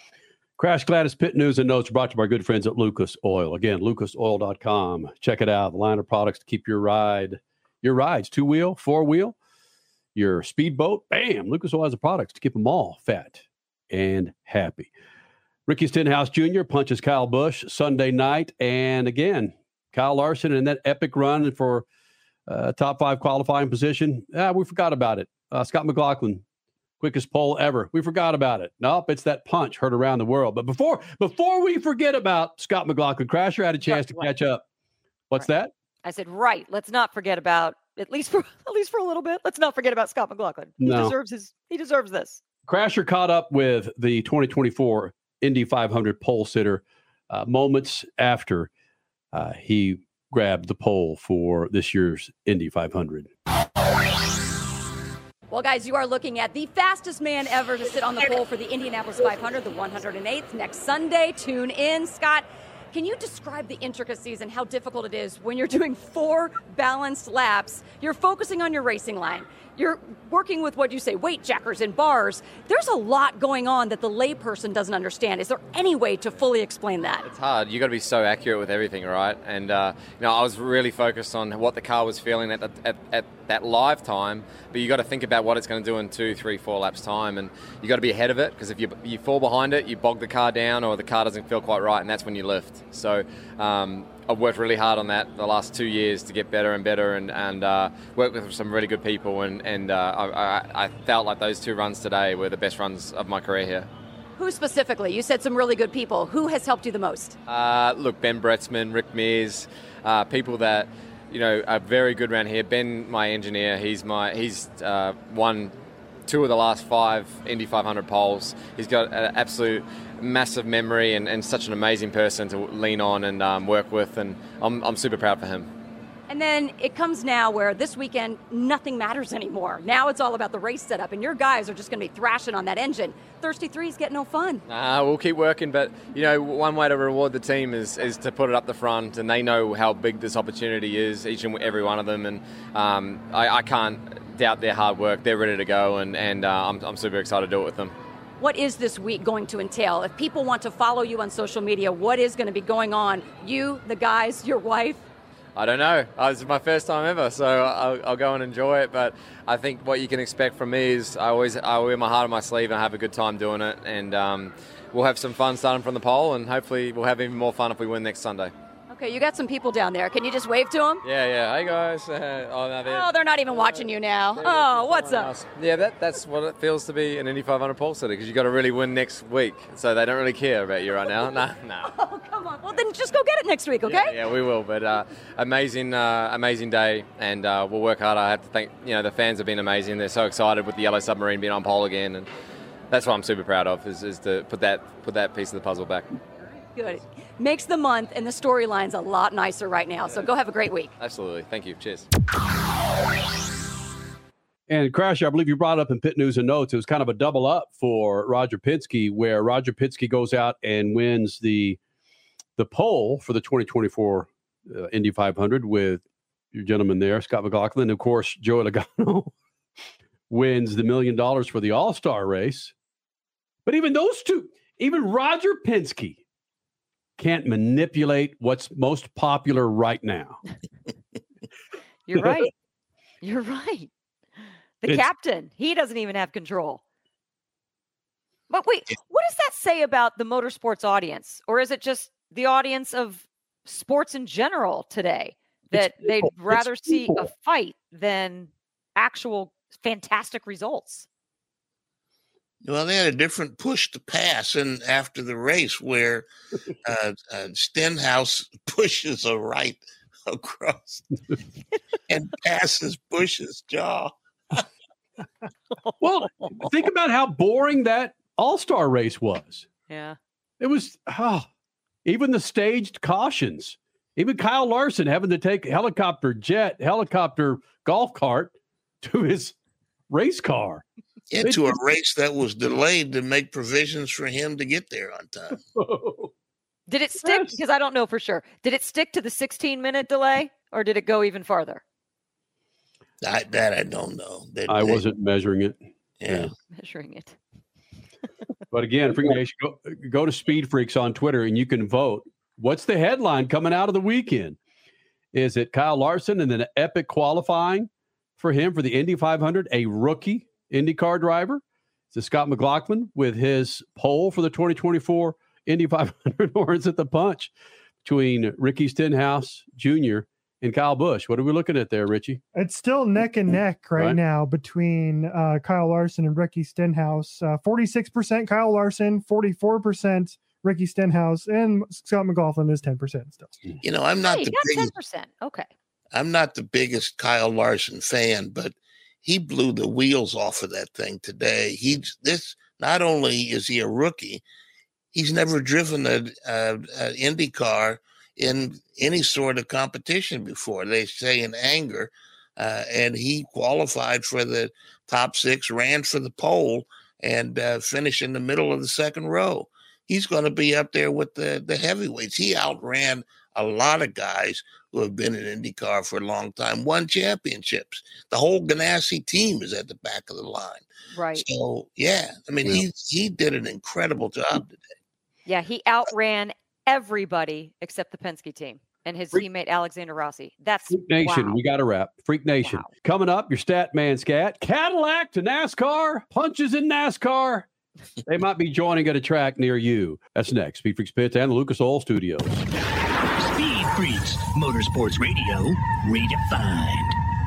Crash Gladys Pit News and Notes brought to you by our good friends at Lucas Oil. Again, lucasoil.com. Check it out. The line of products to keep your rides, 2-wheel, 4-wheel, your speedboat. Bam! Lucas Oil has the products to keep them all fat and happy. Ricky Stenhouse Jr. punches Kyle Busch Sunday night. And again, Kyle Larson in that epic run for top 5 qualifying position. We forgot about it. Scott McLaughlin, quickest pole ever. We forgot about it. Nope, it's that punch heard around the world. But before we forget about Scott McLaughlin, Crasher had a chance to catch up. What's that? I said, right. Let's not forget about at least for a little bit. Let's not forget about Scott McLaughlin. He deserves this. Crasher caught up with the 2024 Indy 500 pole sitter moments after he grabbed the pole for this year's Indy 500. Well, guys, you are looking at the fastest man ever to sit on the pole for the Indianapolis 500, the 108th, next Sunday. Tune in. Scott, can you describe the intricacies and how difficult it is when you're doing 4 balanced laps? You're focusing on your racing line. You're working with what you say, weight jackers and bars. There's a lot going on that the layperson doesn't understand. Is there any way to fully explain that? It's hard. You got to be so accurate with everything, right? And I was really focused on what the car was feeling at that live time. But you got to think about what it's going to do in 2, 3, 4 laps time, and you got to be ahead of it, because if you fall behind it, you bog the car down, or the car doesn't feel quite right, and that's when you lift. So I've worked really hard on that the last 2 years to get better and better, and worked with some really good people, and I felt like those 2 runs today were the best runs of my career here. Who specifically? You said some really good people. Who has helped you the most? Look, Ben Bretzman, Rick Mears, people that are very good around here. Ben, my engineer, he's won 2 of the last 5 Indy 500 poles. He's got an absolute massive memory and such an amazing person to lean on and work with, and I'm super proud for him. And then it comes now where this weekend nothing matters anymore. Now it's all about the race setup, and your guys are just going to be thrashing on that engine. Thirsty Threes get no fun. We'll keep working, but one way to reward the team is to put it up the front, and they know how big this opportunity is, each and every one of them, and I can't doubt their hard work. They're ready to go, and I'm super excited to do it with them. What is this week going to entail? If people want to follow you on social media, what is going to be going on? You, the guys, your wife? I don't know. This is my first time ever, so I'll go and enjoy it. But I think what you can expect from me is I wear my heart on my sleeve and I have a good time doing it. And we'll have some fun starting from the pole, and hopefully we'll have even more fun if we win next Sunday. Okay, you got some people down there. Can you just wave to them? Yeah. Hey, guys. They're not even watching you now. Oh, what's up? Yeah, that's what it feels to be an Indy 500 pole sitter, because you got to really win next week. So they don't really care about you right now. No. Oh, come on. Well, then just go get it next week, okay? Yeah, we will. But amazing day, and we'll work hard. I have to thank, the fans have been amazing. They're so excited with the Yellow Submarine being on pole again, and that's what I'm super proud of, is to put that piece of the puzzle back. Good. Makes the month and the storyline's a lot nicer right now. So go have a great week. Absolutely. Thank you. Cheers. And Crash, I believe you brought up in Pit News and Notes, it was kind of a double up for Roger Penske, where Roger Penske goes out and wins the pole for the 2024 Indy 500 with your gentleman there, Scott McLaughlin. Of course, Joey Logano wins the $1 million for the All-Star race. But even those two, even Roger Penske can't manipulate what's most popular right now. You're right. You're right. The captain, he doesn't even have control. But wait, what does that say about the motorsports audience? Or is it just the audience of sports in general today, that they'd rather see a fight than actual fantastic results? Well, they had a different push to pass in after the race, where Stenhouse pushes a right across and passes Bush's jaw. Well, think about how boring that All-Star race was. Yeah. It was, even the staged cautions, even Kyle Larson having to take helicopter golf cart to his race car. Into a race that was delayed to make provisions for him to get there on time. Did it stick? Because I don't know for sure. Did it stick to the 16-minute delay, or did it go even farther? That I don't know. I wasn't measuring it. Yeah. Measuring it. But again, Freak Nation, go to Speed Freaks on Twitter and you can vote. What's the headline coming out of the weekend? Is it Kyle Larson and an epic qualifying for him for the Indy 500, a rookie IndyCar driver? Is it Scott McLaughlin with his pole for the 2024 Indy 500, or is it the punch between Ricky Stenhouse Jr. and Kyle Busch. What are we looking at there, Richie? It's still neck and neck right now between Kyle Larson and Ricky Stenhouse. 46% Kyle Larson, 44% Ricky Stenhouse, and Scott McLaughlin is 10% still. You know, I'm not the biggest 10%. Okay. I'm not the biggest Kyle Larson fan, but he blew the wheels off of that thing today. Not only is he a rookie, he's never driven an Indy car in any sort of competition before. They say in anger, and he qualified for the top 6, ran for the pole, and finished in the middle of the second row. He's going to be up there with the heavyweights. He outran a lot of guys who have been in IndyCar for a long time, won championships. The whole Ganassi team is at the back of the line. Right. So, yeah, I mean, he did an incredible job today. Yeah, he outran everybody except the Penske team and his teammate Alexander Rossi. That's Freak Nation. wow. We got to wrap. Freak Nation. Wow. Coming up, your stat man scat. Cadillac to NASCAR. Punches in NASCAR. They might be joining at a track near you. That's next. Speed Freaks Pits and the Lucas Oil Studios. Speed Freaks, Motorsports Radio, redefined.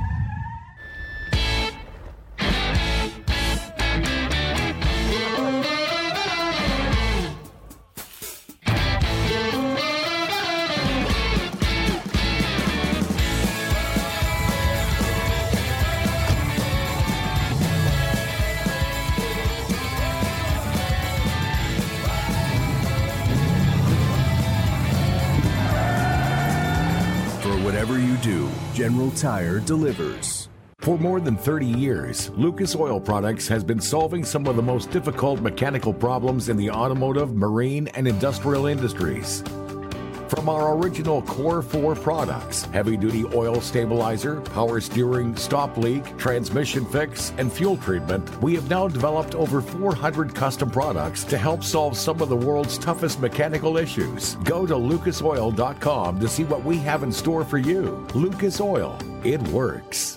Whatever you do, General Tire delivers. For more than 30 years, Lucas Oil Products has been solving some of the most difficult mechanical problems in the automotive, marine, and industrial industries. From our original Core 4 products, heavy-duty oil stabilizer, power steering, stop leak, transmission fix, and fuel treatment, we have now developed over 400 custom products to help solve some of the world's toughest mechanical issues. Go to lucasoil.com to see what we have in store for you. Lucas Oil, it works.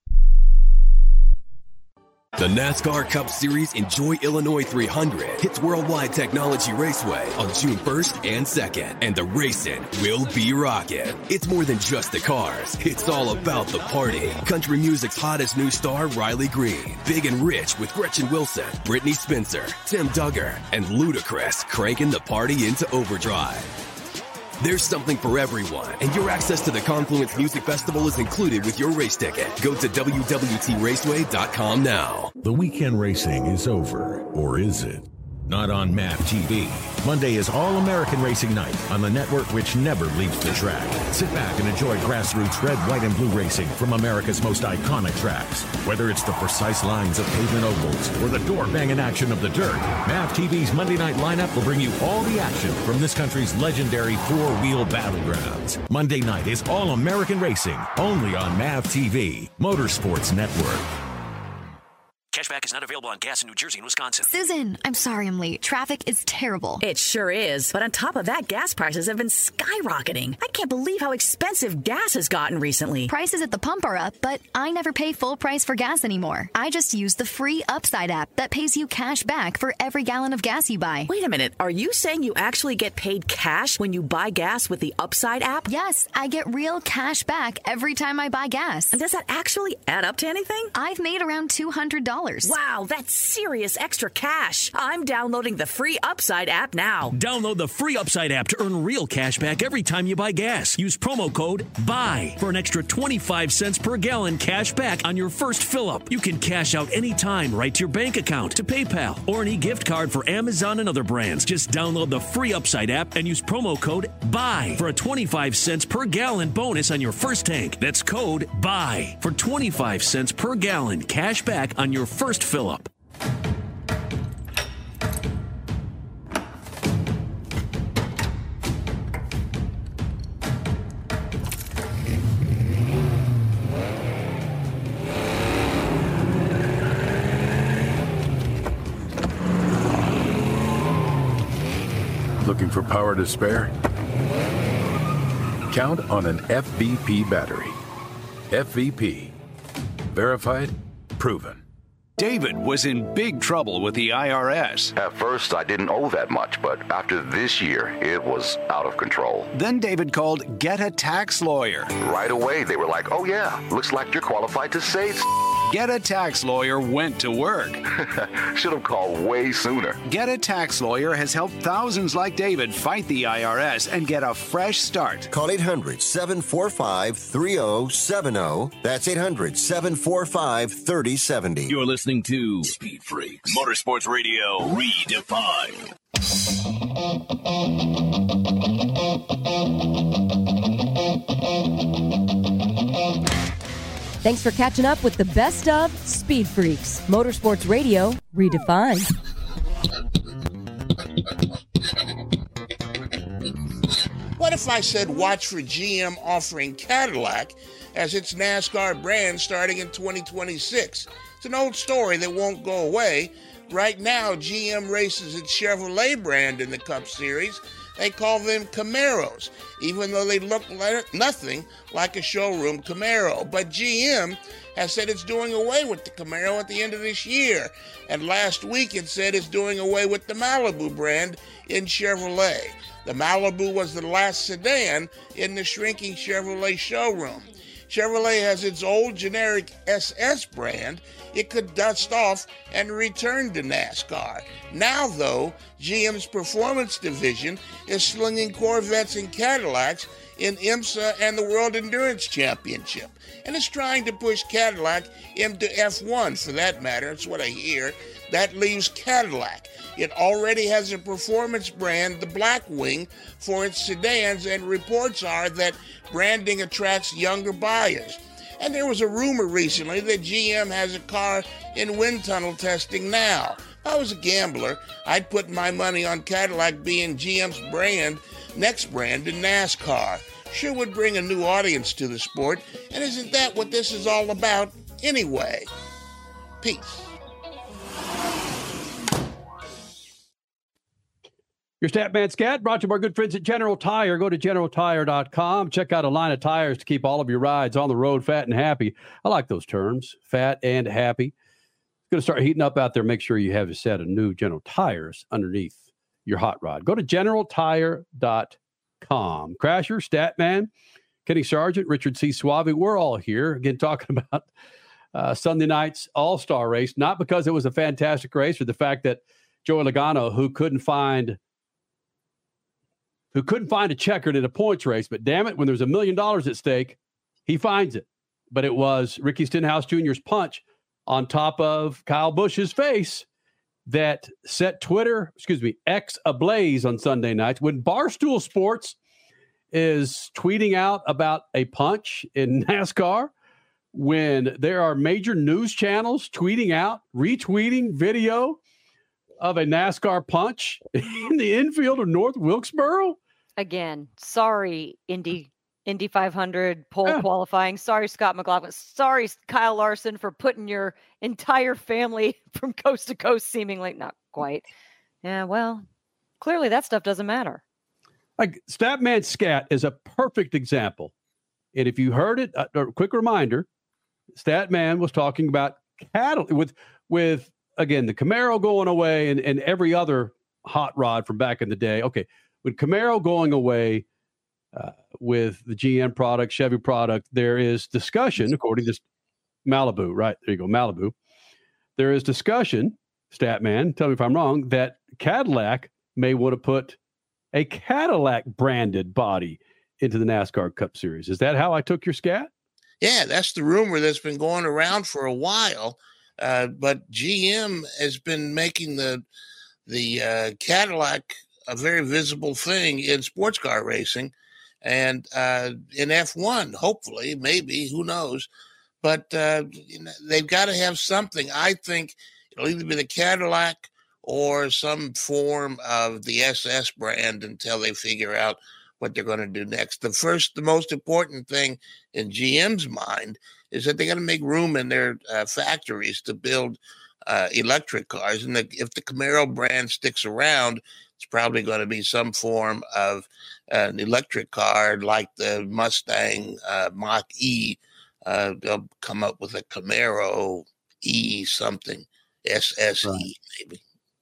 The NASCAR Cup Series Enjoy Illinois 300 hits Worldwide Technology Raceway on June 1st and 2nd, and the racing will be rocking. It's more than just the cars. It's all about the party. Country music's hottest new star, Riley Green. Big and Rich with Gretchen Wilson, Brittany Spencer, Tim Duggar, and Ludacris cranking the party into overdrive. There's something for everyone, and your access to the Confluence Music Festival is included with your race ticket. Go to WWTRaceway.com now. The weekend racing is over, or is it? Not on MAV TV. Monday is All-American Racing Night on the network which never leaves the track. Sit back and enjoy grassroots red, white, and blue racing from America's most iconic tracks. Whether it's the precise lines of pavement ovals or the door-banging action of the dirt, MAV TV's Monday night lineup will bring you all the action from this country's legendary four-wheel battlegrounds. Monday night is All-American Racing, only on MAV TV, Motorsports Network. Cashback is not available on gas in New Jersey and Wisconsin. Susan, I'm sorry I'm late. Traffic is terrible. It sure is. But on top of that, gas prices have been skyrocketing. I can't believe how expensive gas has gotten recently. Prices at the pump are up, but I never pay full price for gas anymore. I just use the free Upside app that pays you cash back for every gallon of gas you buy. Wait a minute. Are you saying you actually get paid cash when you buy gas with the Upside app? Yes, I get real cash back every time I buy gas. And does that actually add up to anything? I've made around $200. Wow, that's serious extra cash. I'm downloading the free Upside app now. Download the free Upside app to earn real cash back every time you buy gas. Use promo code BUY for an extra 25 cents per gallon cash back on your first fill-up. You can cash out anytime right to your bank account, to PayPal, or an e-gift card for Amazon and other brands. Just download the free Upside app and use promo code BUY for a 25 cents per gallon bonus on your first tank. That's code BUY for 25 cents per gallon cash back on your first fill-up. Looking for power to spare? Count on an FVP battery. FVP. Verified, proven. David was in big trouble with the IRS. At first, I didn't owe that much, but after this year, it was out of control. Then David called Get a Tax Lawyer. Right away, they were like, oh yeah, looks like you're qualified to say Get a Tax Lawyer went to work. Should have called way sooner. Get a Tax Lawyer has helped thousands like David fight the IRS and get a fresh start. Call 800-745-3070. That's 800-745-3070. You're listening to Speed Freaks, Motorsports Radio Redefined. Thanks for catching up with the best of Speed Freaks, Motorsports Radio Redefined. What if I said watch for GM offering Cadillac as its NASCAR brand starting in 2026? It's an old story that won't go away. Right now, GM races its Chevrolet brand in the Cup Series. They call them Camaros, even though they look nothing like a showroom Camaro. But GM has said it's doing away with the Camaro at the end of this year. And last week it said it's doing away with the Malibu brand in Chevrolet. The Malibu was the last sedan in the shrinking Chevrolet showroom. Chevrolet has its old generic SS brand it could dust off and return to NASCAR. Now, though, GM's performance division is slinging Corvettes and Cadillacs in IMSA and the World Endurance Championship, and it's trying to push Cadillac into F1, for that matter. That's what I hear. That leaves Cadillac. It already has a performance brand, the Blackwing, for its sedans, and reports are that branding attracts younger buyers. And there was a rumor recently that GM has a car in wind tunnel testing now. If I was a gambler, I'd put my money on Cadillac being GM's next brand in NASCAR. Sure would bring a new audience to the sport, and isn't that what this is all about anyway? Peace. Your Statman Scat brought to you by our good friends at General Tire. Go to GeneralTire.com. Check out a line of tires to keep all of your rides on the road fat and happy. I like those terms, fat and happy. It's going to start heating up out there. Make sure you have a set of new General Tires underneath your hot rod. Go to GeneralTire.com. Crasher, Statman, Kenny Sargent, Richard C. Suave. We're all here, again, talking about Sunday night's All-Star race, not because it was a fantastic race or the fact that Joey Logano, who couldn't find a checkered in a points race, but damn it, when there's $1 million at stake, he finds it. But it was Ricky Stenhouse Jr.'s punch on top of Kyle Busch's face that set X ablaze on Sunday nights. When Barstool Sports is tweeting out about a punch in NASCAR, when there are major news channels tweeting out, retweeting video of a NASCAR punch in the infield of North Wilkesboro. Again, sorry, Indy 500 pole qualifying. Sorry, Scott McLaughlin. Sorry, Kyle Larson, for putting your entire family from coast to coast, seemingly. Not quite. Yeah, well, clearly that stuff doesn't matter. Like Statman Scat is a perfect example. And if you heard it, a quick reminder, Statman was talking about Cadillac with again, the Camaro going away and every other hot rod from back in the day. Okay, with Camaro going away with the GM product, Chevy product, there is discussion, according to Malibu, right? There you go, Malibu. There is discussion, Statman, tell me if I'm wrong, that Cadillac may want to put a Cadillac branded body into the NASCAR Cup Series. Is that how I took your scat? Yeah, that's the rumor that's been going around for a while. But GM has been making the Cadillac a very visible thing in sports car racing, and in F1, hopefully, maybe, who knows. But they've got to have something. I think it'll either be the Cadillac or some form of the SS brand until they figure out what they're going to do next. The most important thing in GM's mind is that they got to make room in their factories to build electric cars. And if the Camaro brand sticks around, it's probably going to be some form of an electric car like the Mustang Mach-E. They'll come up with a Camaro E something, SSE maybe.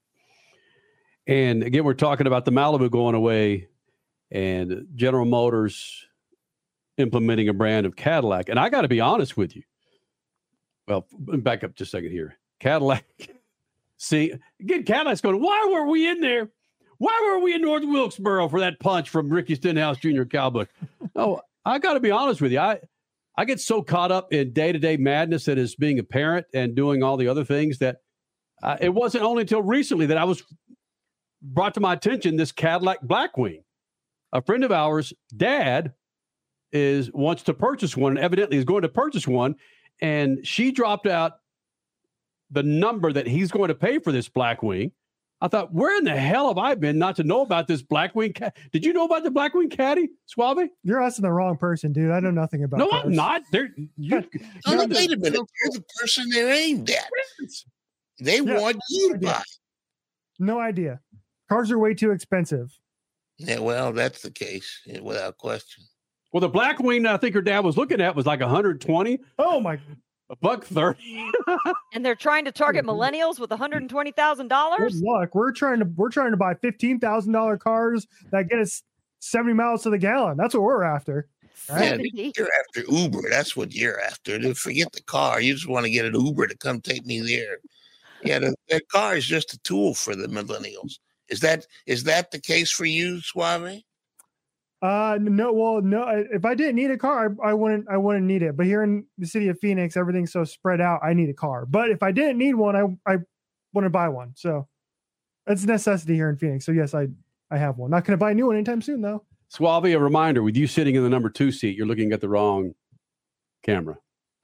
And again, we're talking about the Malibu going away and General Motors implementing a brand of Cadillac. And I got to be honest with you. Well, back up just a second here. Cadillac. See, again, Cadillac's going, why were we in there? Why were we in North Wilkesboro for that punch from Ricky Stenhouse Jr. Kyle Busch? No, I got to be honest with you. I get so caught up in day-to-day madness that is being a parent and doing all the other things that it wasn't only until recently that I was brought to my attention this Cadillac Blackwing. A friend of ours, dad, wants to purchase one and evidently is going to purchase one. And she dropped out the number that he's going to pay for this Blackwing. I thought, where in the hell have I been not to know about this Blackwing? Did you know about the Blackwing Caddy, Suave? You're asking the wrong person, dude. I know nothing about. No, cars. I'm not. Wait a minute. You're the person they're aimed at. They want you to buy. No idea. Cars are way too expensive. Yeah, well, that's the case without question. Well, the Blackwing I think her dad was looking at was like 120. Oh my! $130. And they're trying to target millennials with $120,000. Good luck. We're trying to buy $15,000 cars that get us 70 miles to the gallon. That's what we're after. Right? Yeah, you're after Uber. That's what you're after. Forget the car. You just want to get an Uber to come take me there. Yeah, the car is just a tool for the millennials. Is that the case for you, Suave? No. Well, no. If I didn't need a car, I wouldn't need it. But here in the city of Phoenix, everything's so spread out. I need a car. But if I didn't need one, I want to buy one. So it's a necessity here in Phoenix. So yes, I have one. Not going to buy a new one anytime soon, though. Suave, a reminder: with you sitting in the number 2 seat, you're looking at the wrong camera.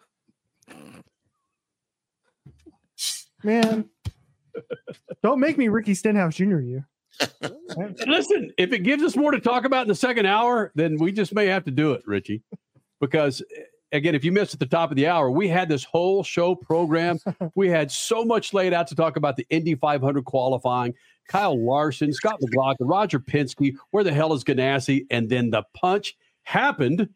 Man, don't make me Ricky Stenhouse Jr. You. Listen, if it gives us more to talk about in the second hour, then we just may have to do it, Richie. Because, again, if you missed at the top of the hour, we had this whole show program. We had so much laid out to talk about the Indy 500 qualifying, Kyle Larson, Scott McLaughlin, Roger Penske, where the hell is Ganassi? And then the punch happened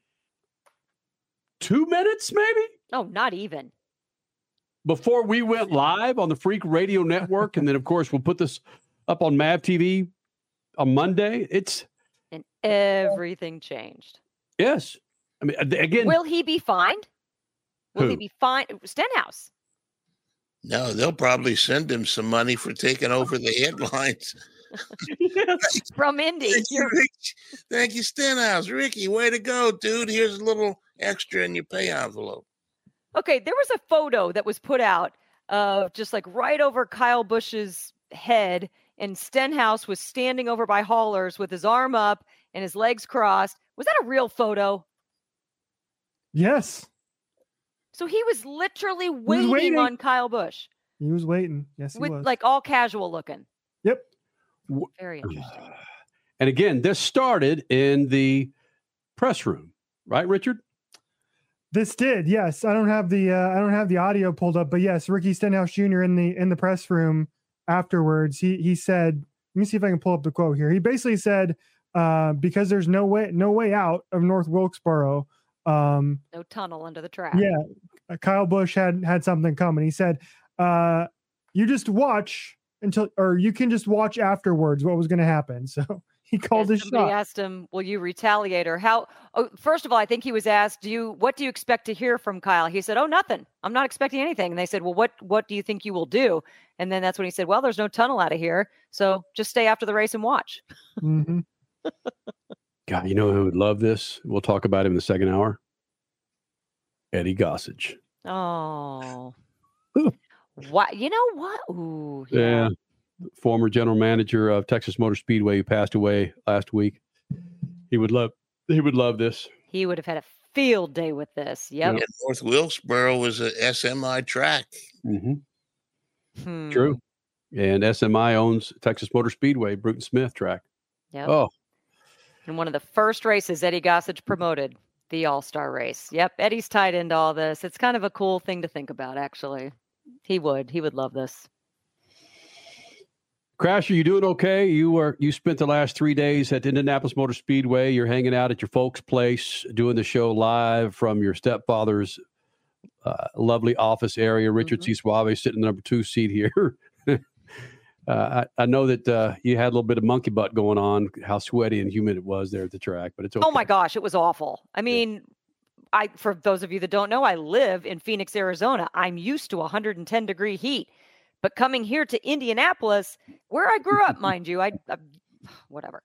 2 minutes, maybe? Oh, not even. Before we went live on the Freak Radio Network. And then, of course, we'll put this up on MAV TV on Monday. And everything changed. Yes. I mean, again. Will he be fined? Will he be fined? Stenhouse. No, they'll probably send him some money for taking over the headlines. From Indy. Thank you, Stenhouse. Ricky, way to go, dude. Here's a little extra in your pay envelope. Okay, there was a photo that was put out of just like right over Kyle Busch's head, and Stenhouse was standing over by haulers with his arm up and his legs crossed. Was that a real photo? Yes. So he was literally waiting on Kyle Busch. He was waiting. Yes, he was. Was. Like all casual looking. Yep. Very interesting. And again, this started in the press room, right, Richard? This did, yes. I don't have the audio pulled up, but yes, Ricky Stenhouse Jr. in the press room afterwards, he said, let me see if I can pull up the quote here. He basically said, because there's no way out of North Wilkesboro. No tunnel under the track. Yeah, Kyle Busch had something coming. He said, you just watch you can just watch afterwards what was going to happen. So he called his shot. Somebody asked him, will you retaliate or how? Oh, first of all, I think he was asked, what do you expect to hear from Kyle? He said, oh, nothing. I'm not expecting anything. And they said, well, what do you think you will do? And then that's when he said, well, there's no tunnel out of here. So just stay after the race and watch. Mm-hmm. God, you know who would love this? We'll talk about him in the second hour. Eddie Gossage. Oh. What? You know what? Ooh, yeah. Former general manager of Texas Motor Speedway, who passed away last week. He would love this. He would have had a field day with this. Yep. Yeah, North Wilkesboro was a SMI track. Mm-hmm. True. And SMI owns Texas Motor Speedway, Bruton Smith track. Yep. Oh. And one of the first races Eddie Gossage promoted, the All-Star race. Yep. Eddie's tied into all this. It's kind of a cool thing to think about, actually. He would love this. Crasher, you doing okay? You spent the last 3 days at Indianapolis Motor Speedway. You're hanging out at your folks' place, doing the show live from your stepfather's lovely office area. Richard C. Suave sitting in the number 2 seat here. I know that you had a little bit of monkey butt going on, how sweaty and humid it was there at the track, but it's okay. Oh my gosh, it was awful. I mean, for those of you that don't know, I live in Phoenix, Arizona. I'm used to 110 degree heat, but coming here to Indianapolis, where I grew up, mind you, whatever,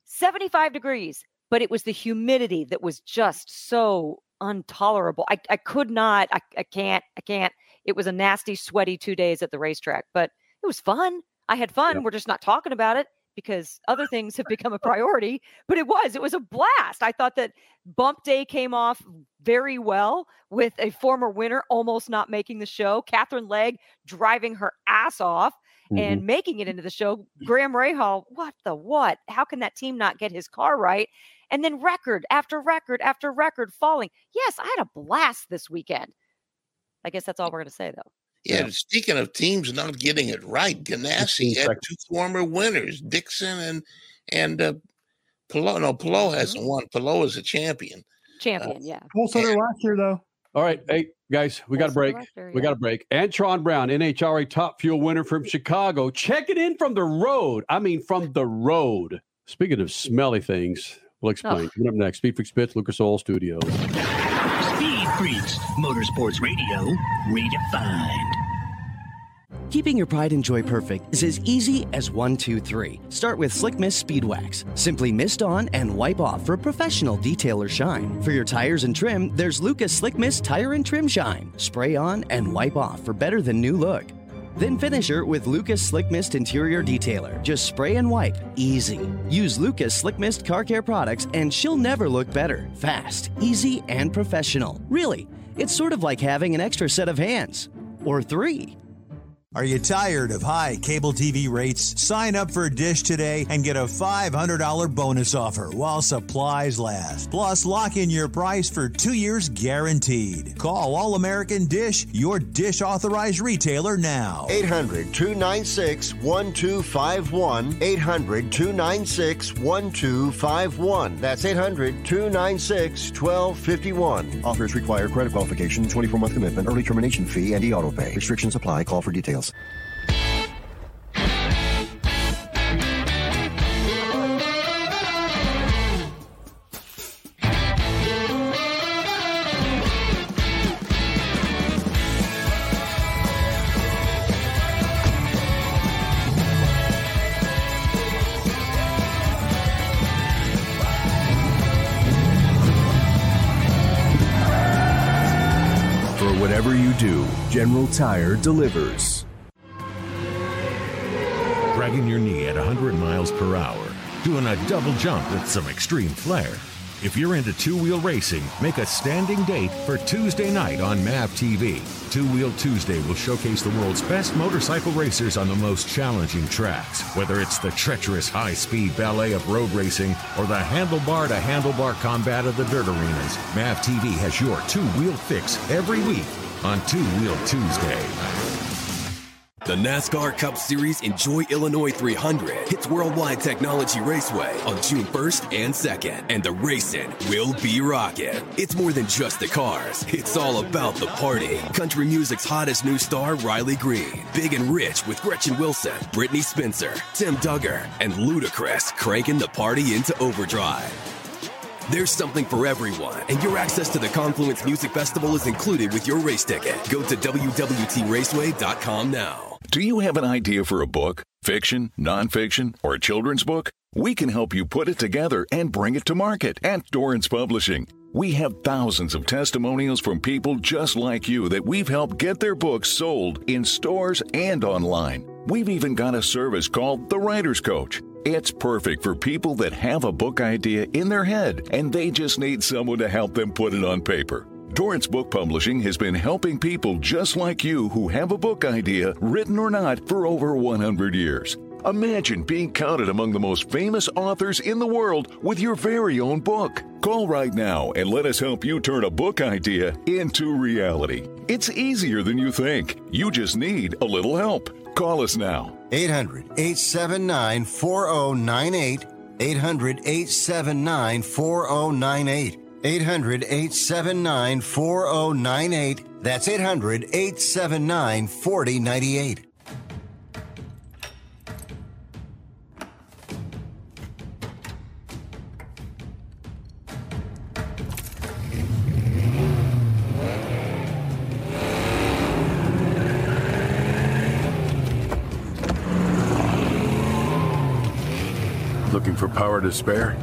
75 degrees, but it was the humidity that was just so intolerable. I could not, I can't. It was a nasty, sweaty 2 days at the racetrack, but it was fun. I had fun. Yeah. We're just not talking about it because other things have become a priority, but it was a blast. I thought that Bump Day came off very well with a former winner almost not making the show. Catherine Legg driving her ass off and making it into the show. Graham Rahal, what? How can that team not get his car right? And then record after record after record falling. Yes, I had a blast this weekend. I guess that's all we're going to say, though. Yeah, speaking of teams not getting it right, Ganassi had 2 former winners, Dixon and Palou. No, Palou hasn't won. Palou is a champion. Yeah. Pole sitter last year, though. All right, hey, guys, we got a break. We got a break. Antron Brown, NHRA Top Fuel winner from Chicago, checking in from the road. I mean, from the road. Speaking of smelly things, we'll explain. Coming up next, Speed Freaks Pits, Lucas Oil Studios. Speed Freaks, Motorsports Radio, redefined. Keeping your pride and joy perfect is as easy as 1, 2, 3. Start with Slick Mist Speed Wax. Simply mist on and wipe off for professional detail or shine. For your tires and trim, there's Lucas Slick Mist Tire and Trim Shine. Spray on and wipe off for better than new look. Then finish her with Lucas Slick Mist Interior Detailer. Just spray and wipe. Easy. Use Lucas Slick Mist Car Care products and she'll never look better. Fast, easy, and professional. Really, it's sort of like having an extra set of hands. Or 3. Are you tired of high cable TV rates? Sign up for Dish today and get a $500 bonus offer while supplies last. Plus, lock in your price for 2 years guaranteed. Call All American Dish, your Dish authorized retailer now. 800-296-1251. 800-296-1251. That's 800-296-1251. Offers require credit qualification, 24-month commitment, early termination fee, and e-auto pay. Restrictions apply. Call for details. For whatever you do, General Tire delivers. Dragging your knee at 100 miles per hour, doing a double jump with some extreme flair. If you're into two-wheel racing, make a standing date for Tuesday night on MAV TV. Two Wheel Tuesday will showcase the world's best motorcycle racers on the most challenging tracks. Whether it's the treacherous high-speed ballet of road racing or the handlebar-to-handlebar combat of the dirt arenas, MAV TV has your two-wheel fix every week on Two Wheel Tuesday. The NASCAR Cup Series Enjoy Illinois 300 hits Worldwide Technology Raceway on June 1st and 2nd, and the racing will be rocking. It's more than just the cars. It's all about the party. Country music's hottest new star, Riley Green. Big and Rich with Gretchen Wilson, Brittany Spencer, Tim Duggar, and Ludacris cranking the party into overdrive. There's something for everyone, and your access to the Confluence Music Festival is included with your race ticket. Go to WWTRaceway.com now. Do you have an idea for a book, fiction, nonfiction, or a children's book? We can help you put it together and bring it to market at Dorrance Publishing. We have thousands of testimonials from people just like you that we've helped get their books sold in stores and online. We've even got a service called The Writer's Coach. It's perfect for people that have a book idea in their head and they just need someone to help them put it on paper. Dorrance Book Publishing has been helping people just like you who have a book idea, written or not, for over 100 years. Imagine being counted among the most famous authors in the world with your very own book. Call right now and let us help you turn a book idea into reality. It's easier than you think. You just need a little help. Call us now. 800-879-4098. 800-879-4098. 800-879-4098. That's 800-879-4098. Looking for power to spare?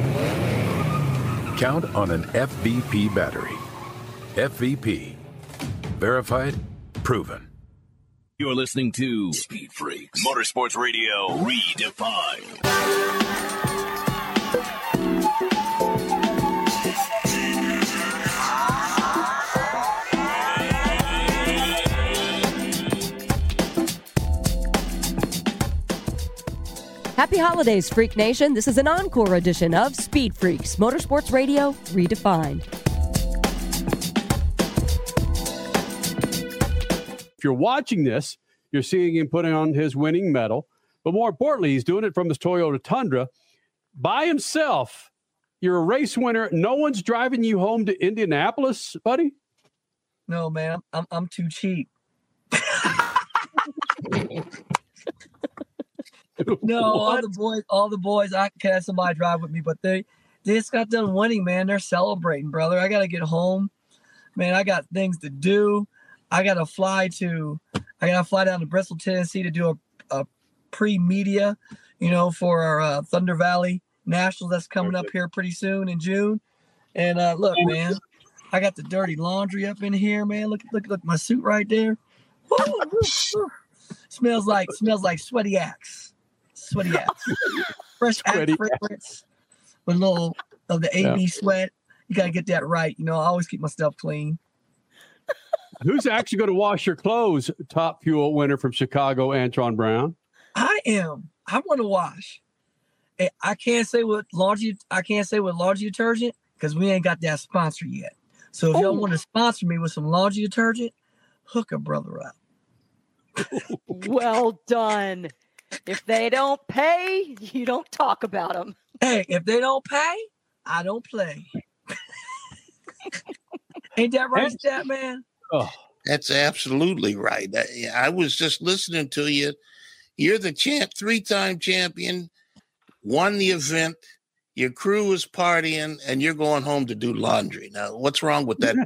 Count on an FVP battery. FVP. Verified, proven. You're listening to Speed Freaks, Motorsports Radio Redefined. Happy holidays, Freak Nation. This is an encore edition of Speed Freaks, Motorsports Radio Redefined. If you're watching this, you're seeing him putting on his winning medal. But more importantly, he's doing it from his Toyota Tundra by himself. You're a race winner. No one's driving you home to Indianapolis, buddy? No, man. I'm too cheap. No, all the boys, I can have somebody drive with me, but they just got done winning, man. They're celebrating, brother. I got to get home. Man, I got things to do. I got to fly down to Bristol, Tennessee to do a pre-media, for our Thunder Valley Nationals that's coming up here pretty soon in June. And look, man, I got the dirty laundry up in here, man. Look my suit right there. Smells like sweaty axe. Sweaty axe. Fresh axe fragrance with a little of the AB sweat. You got to get that right. I always keep my stuff clean. Who's actually going to wash your clothes? Top Fuel winner from Chicago, Antron Brown. I am. I want to wash. I can't say with laundry detergent because we ain't got that sponsor yet. So if y'all want to sponsor me with some laundry detergent, hook a brother up. Well done. If they don't pay, you don't talk about them. Hey, if they don't pay, I don't play. Ain't that right, Stat Man? Oh, that's absolutely right. I was just listening to you. You're the three-time champion, won the event. Your crew is partying, and you're going home to do laundry. Now, what's wrong with that?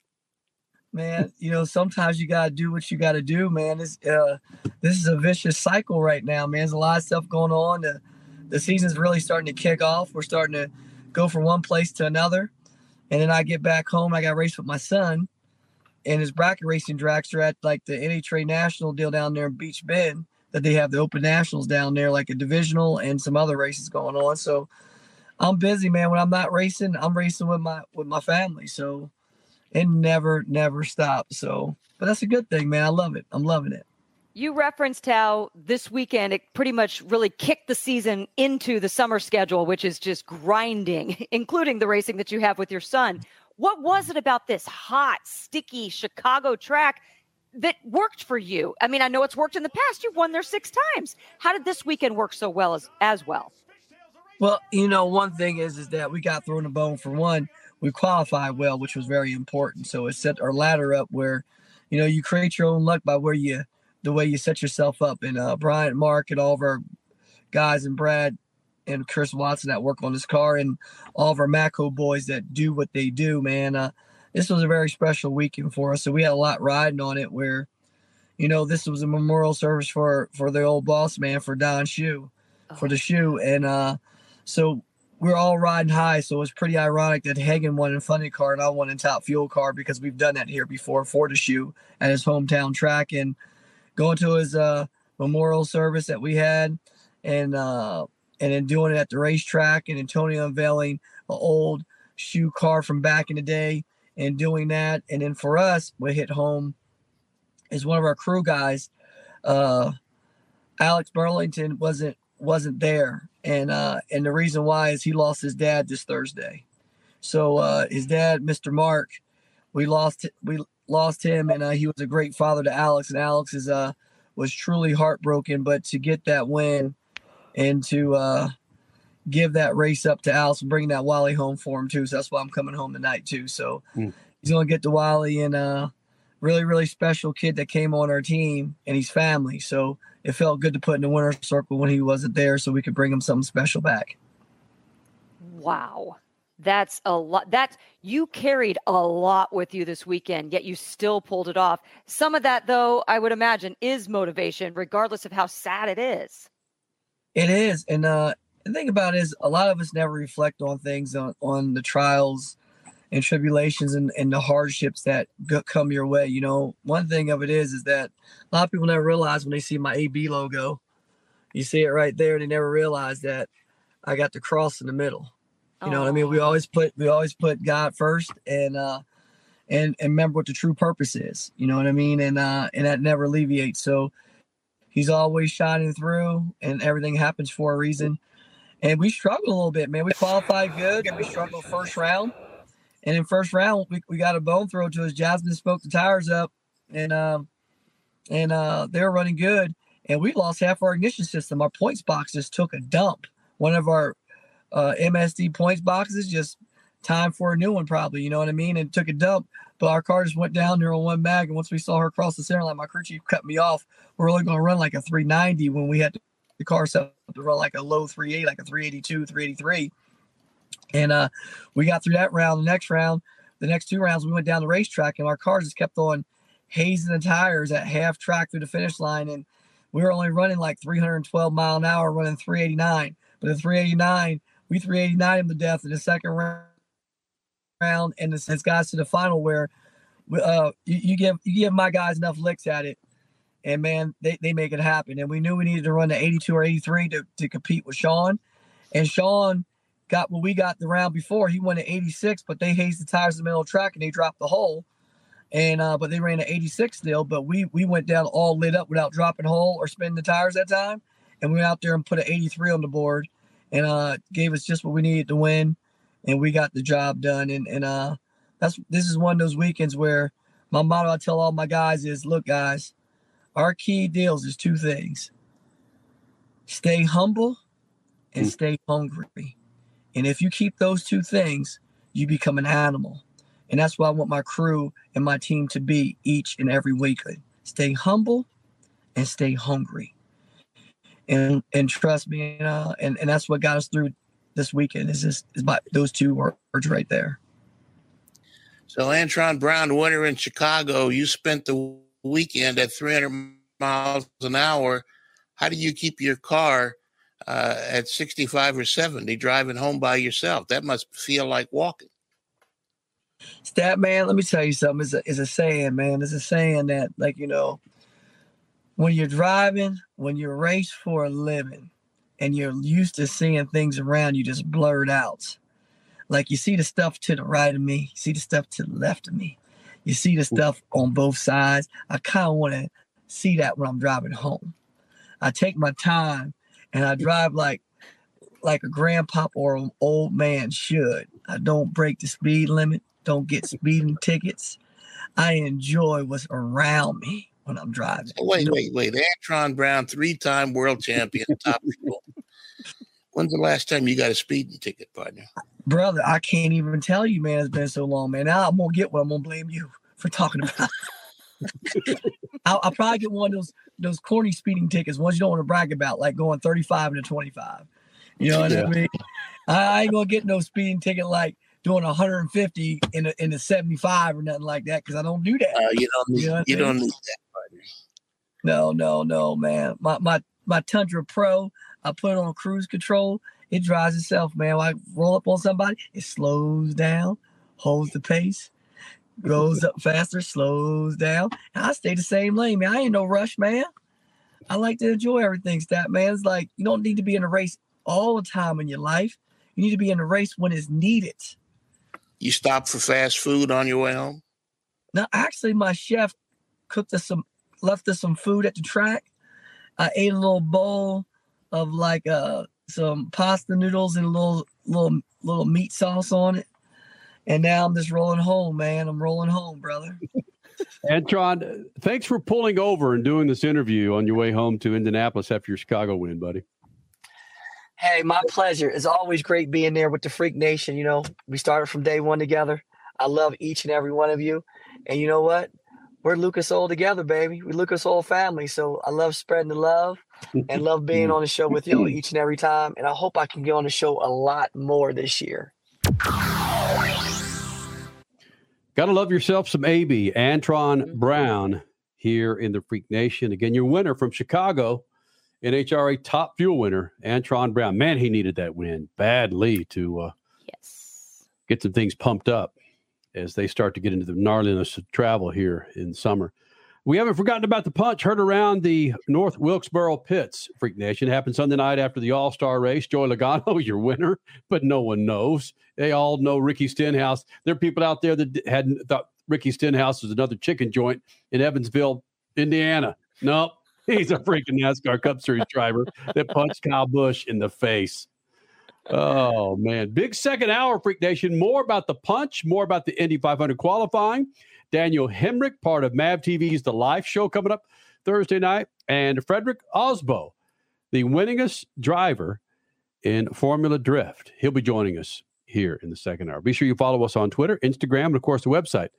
Man, sometimes you got to do what you got to do, man. This is a vicious cycle right now, man. There's a lot of stuff going on. The season's really starting to kick off. We're starting to go from one place to another. And then I get back home. I got to race with my son and his bracket racing dragster at like the NHRA National deal down there in Beach Bend that they have the Open Nationals down there, like a divisional and some other races going on. So I'm busy, man. When I'm not racing, I'm racing with my family. So it never stops. So, but that's a good thing, man. I love it. I'm loving it. You referenced how this weekend it pretty much really kicked the season into the summer schedule, which is just grinding, including the racing that you have with your son. What was it about this hot, sticky Chicago track that worked for you? I mean, I know it's worked in the past. You've won there 6 times. How did this weekend work so well as well? Well, one thing is that we got thrown a bone for one. We qualified well, which was very important. So it set our ladder up where, you create your own luck by the way you set yourself up. And Brian, Mark, and all of our guys, and Brad and Chris Watson that work on this car, and all of our Mako boys that do what they do, man. This was a very special weekend for us. So we had a lot riding on it where, this was a memorial service for the old boss man, for Don Shoe, for the shoe. And so we're all riding high. So it was pretty ironic that Hagen won in Funny Car and I won in Top Fuel Car, because we've done that here before for the shoe at his hometown track. And going to his memorial service that we had, and then doing it at the racetrack, and Antonio unveiling an old shoe car from back in the day and doing that. And then for us, what hit home is one of our crew guys, Alex Burlington, wasn't there. And the reason why is he lost his dad this Thursday. So his dad, Mr. Mark, we lost him, and he was a great father to Alex, and Alex was truly heartbroken. But to get that win and to give that race up to Allison, bringing that Wally home for him too. So that's why I'm coming home tonight too. So he's going to get to Wally and really, really special kid that came on our team and he's family. So it felt good to put in the winner's circle when he wasn't there so we could bring him something special back. Wow. That's a lot. You carried a lot with you this weekend, yet you still pulled it off. Some of that, though, I would imagine is motivation, regardless of how sad it is. It is. And the thing about it is a lot of us never reflect on things, on the trials and tribulations and the hardships that come your way. You know, one thing of it is that a lot of people never realize when they see my AB logo, you see it right there. They never realize that I got the cross in the middle. You know what I mean? We always put God first and remember what the true purpose is. You know what I mean? And that never alleviates. So he's always shining through and everything happens for a reason. And we struggled a little bit, man. We qualified good and we struggled first round. And in first round, we got a bone throw to us. Jasmine smoked the tires up and they were running good. And we lost half our ignition system. Our points box just took a dump. One of our MSD points boxes, just time for a new one probably, you know what I mean? And took a dump, but our car just went down there on one mag. And once we saw her cross the center line, my crew chief cut me off. We're only going to run like a 390 when we had the car set up to run like a low 38, like a 382, 383. And we got through that round. The next two rounds, we went down the racetrack and our cars just kept on hazing the tires at half track through the finish line. And we were only running like 312 mile an hour, running 389. But at 389, we 389 him to death in the second round, and it's guys to the final where you give my guys enough licks at it, and man, they make it happen. And we knew we needed to run the 82 or 83 to compete with Sean, and Sean got what we got the round before. He won at 86, but they hazed the tires in the middle of the track and they dropped the hole, and but they ran at 86 still. But we went down all lit up without dropping hole or spinning the tires that time, and we went out there and put an 83 on the board. And gave us just what we needed to win, and we got the job done. And this is one of those weekends where my motto I tell all my guys is, look, guys, our key deals is two things: stay humble and stay hungry. And if you keep those two things, you become an animal. And that's what I want my crew and my team to be each and every weekend: stay humble and stay hungry. And trust me, and that's what got us through this weekend is those two words right there. So Antron Brown, winner in Chicago, you spent the weekend at 300 miles an hour. How do you keep your car at 65 or 70 driving home by yourself? That must feel like walking. Stat man, let me tell you something. It's a saying, man. It's a saying that, like, you know, when you're driving, when you race for a living and you're used to seeing things around you just blurred out, like you see the stuff to the right of me, you see the stuff to the left of me, you see the stuff on both sides. I kind of want to see that when I'm driving home. I take my time and I drive like a grandpop or an old man should. I don't break the speed limit, don't get speeding tickets. I enjoy what's around me when I'm driving. So wait. Antron Brown, 3-time world champion, top fuel. When's the last time you got a speeding ticket, partner? Brother, I can't even tell you, man. It's been so long, man. Now I'm going to get one. I'm going to blame you for talking about it. I'll probably get one of those corny speeding tickets, ones you don't want to brag about, like going 35 into 25. You know what I mean? I ain't going to get no speeding ticket like doing 150 in the 75 or nothing like that, because I don't do that. You don't need that. No, man. My Tundra Pro, I put it on cruise control. It drives itself, man. When I roll up on somebody, it slows down, holds the pace, goes up faster, slows down. And I stay the same lane, man. I ain't no rush, man. I like to enjoy everything, Stat, man. It's like you don't need to be in a race all the time in your life. You need to be in a race when it's needed. You stop for fast food on your way home? No, actually, my chef left us some food at the track. I ate a little bowl of like some pasta noodles and a little meat sauce on it. And now I'm just rolling home, man. I'm rolling home, brother. Antron, thanks for pulling over and doing this interview on your way home to Indianapolis after your Chicago win, buddy. Hey, my pleasure. It's always great being there with the Freak Nation. You know, we started from day one together. I love each and every one of you. And you know what? We're Lucas Oil together, baby. We're Lucas Oil family. So I love spreading the love and love being on the show with y'all each and every time. And I hope I can get on the show a lot more this year. Gotta love yourself some AB. Antron Brown here in the Freak Nation. Again, your winner from Chicago, NHRA top fuel winner, Antron Brown. Man, he needed that win badly to get some things pumped up as they start to get into the gnarliness of travel here in summer. We haven't forgotten about the punch heard around the North Wilkesboro pits. Freak Nation happened Sunday night after the All-Star race. Joey Logano, your winner, but no one knows. They all know Ricky Stenhouse. There are people out there that hadn't thought Ricky Stenhouse was another chicken joint in Evansville, Indiana. Nope. He's a freaking NASCAR Cup Series driver that punched Kyle Busch in the face. Oh, man. Big second hour, Freak Nation. More about the punch, more about the Indy 500 qualifying. Daniel Hemrick, part of MAV TV's The Life Show, coming up Thursday night. And Frederick Osbo, the winningest driver in Formula Drift. He'll be joining us here in the second hour. Be sure you follow us on Twitter, Instagram, and, of course, the website,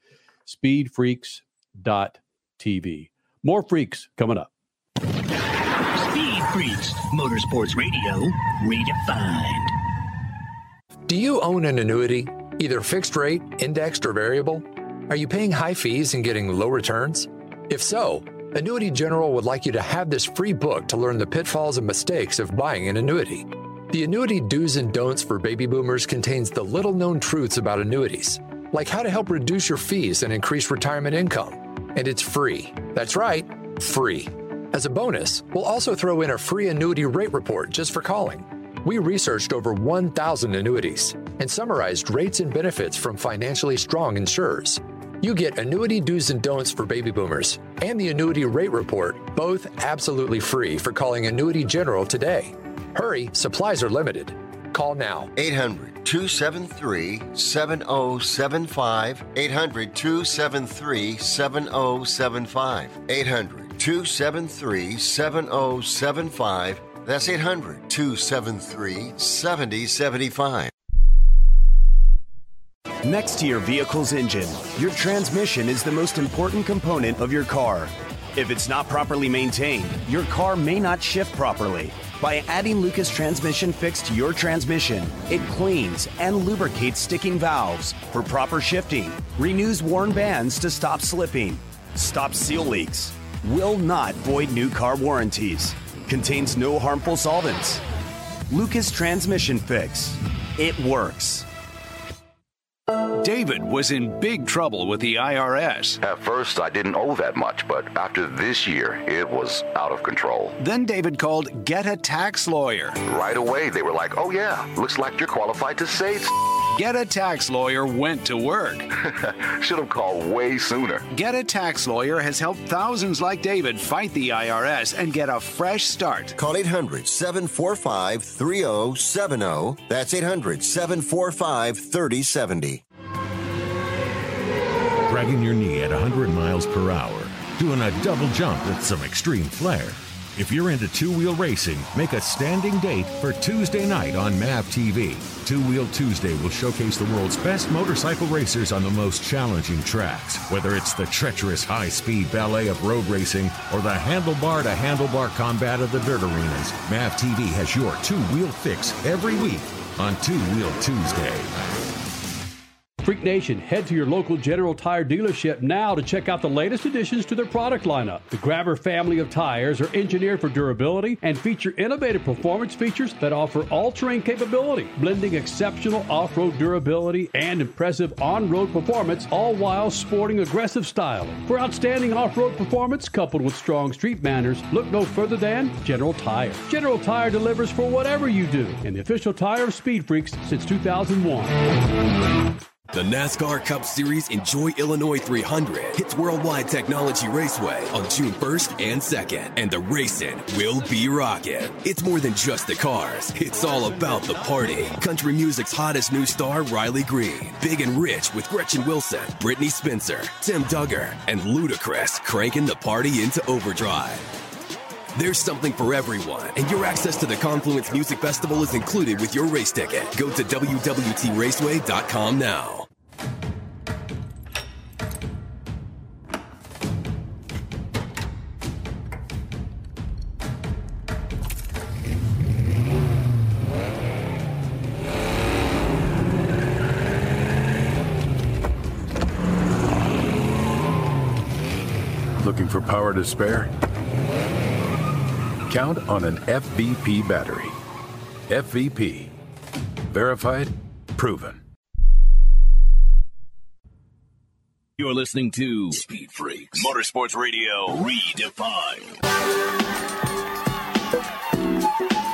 speedfreaks.tv. More freaks coming up. Speed Freaks, Motorsports Radio, redefined. Do you own an annuity, either fixed rate, indexed, or variable? Are you paying high fees and getting low returns? If so, Annuity General would like you to have this free book to learn the pitfalls and mistakes of buying an annuity. The Annuity Do's and Don'ts for Baby Boomers contains the little-known truths about annuities, like how to help reduce your fees and increase retirement income. And it's free. That's right, free. As a bonus, we'll also throw in a free annuity rate report just for calling. We researched over 1,000 annuities and summarized rates and benefits from financially strong insurers. You get Annuity Do's and Don'ts for Baby Boomers and the Annuity Rate Report, both absolutely free for calling Annuity General today. Hurry, supplies are limited. Call now. 800-273-7075. 800-273-7075. 800-273-7075. That's 800-273-7075. Next to your vehicle's engine, your transmission is the most important component of your car. If it's not properly maintained, your car may not shift properly. By adding Lucas Transmission Fix to your transmission, it cleans and lubricates sticking valves for proper shifting, renews worn bands to stop slipping, stops seal leaks, will not void new car warranties, contains no harmful solvents. Lucas Transmission Fix. It works. David was in big trouble with the IRS. At first, I didn't owe that much, but after this year, it was out of control. Then David called Get a Tax Lawyer. Right away, they were like, oh yeah, looks like you're qualified to save. Get a Tax Lawyer went to work. Should have called way sooner. Get a Tax Lawyer has helped thousands like David fight the IRS and get a fresh start. Call 800-745-3070. That's 800-745-3070. Dragging your knee at 100 miles per hour, doing a double jump with some extreme flair. If you're into two-wheel racing, make a standing date for Tuesday night on MAV TV. Two Wheel Tuesday will showcase the world's best motorcycle racers on the most challenging tracks. Whether it's the treacherous high-speed ballet of road racing or the handlebar-to-handlebar combat of the dirt arenas, MAV TV has your two-wheel fix every week on Two Wheel Tuesday. Freak Nation, head to your local General Tire dealership now to check out the latest additions to their product lineup. The Grabber family of tires are engineered for durability and feature innovative performance features that offer all-terrain capability, blending exceptional off-road durability and impressive on-road performance, all while sporting aggressive styling. For outstanding off-road performance coupled with strong street manners, look no further than General Tire. General Tire delivers for whatever you do, and the official tire of Speed Freaks since 2001. The NASCAR Cup Series Enjoy Illinois 300 hits Worldwide Technology Raceway on June 1st and 2nd, and the racing will be rocking. It's more than just the cars. It's all about the party. Country music's hottest new star, Riley Green. Big and Rich with Gretchen Wilson, Brittany Spencer, Tim Duggar, and Ludacris cranking the party into overdrive. There's something for everyone, and your access to the Confluence Music Festival is included with your race ticket. Go to www.raceway.com now. Looking for power to spare? Count on an FVP battery. FVP. Verified, proven. You're listening to Speed Freaks Motorsports Radio Redefined.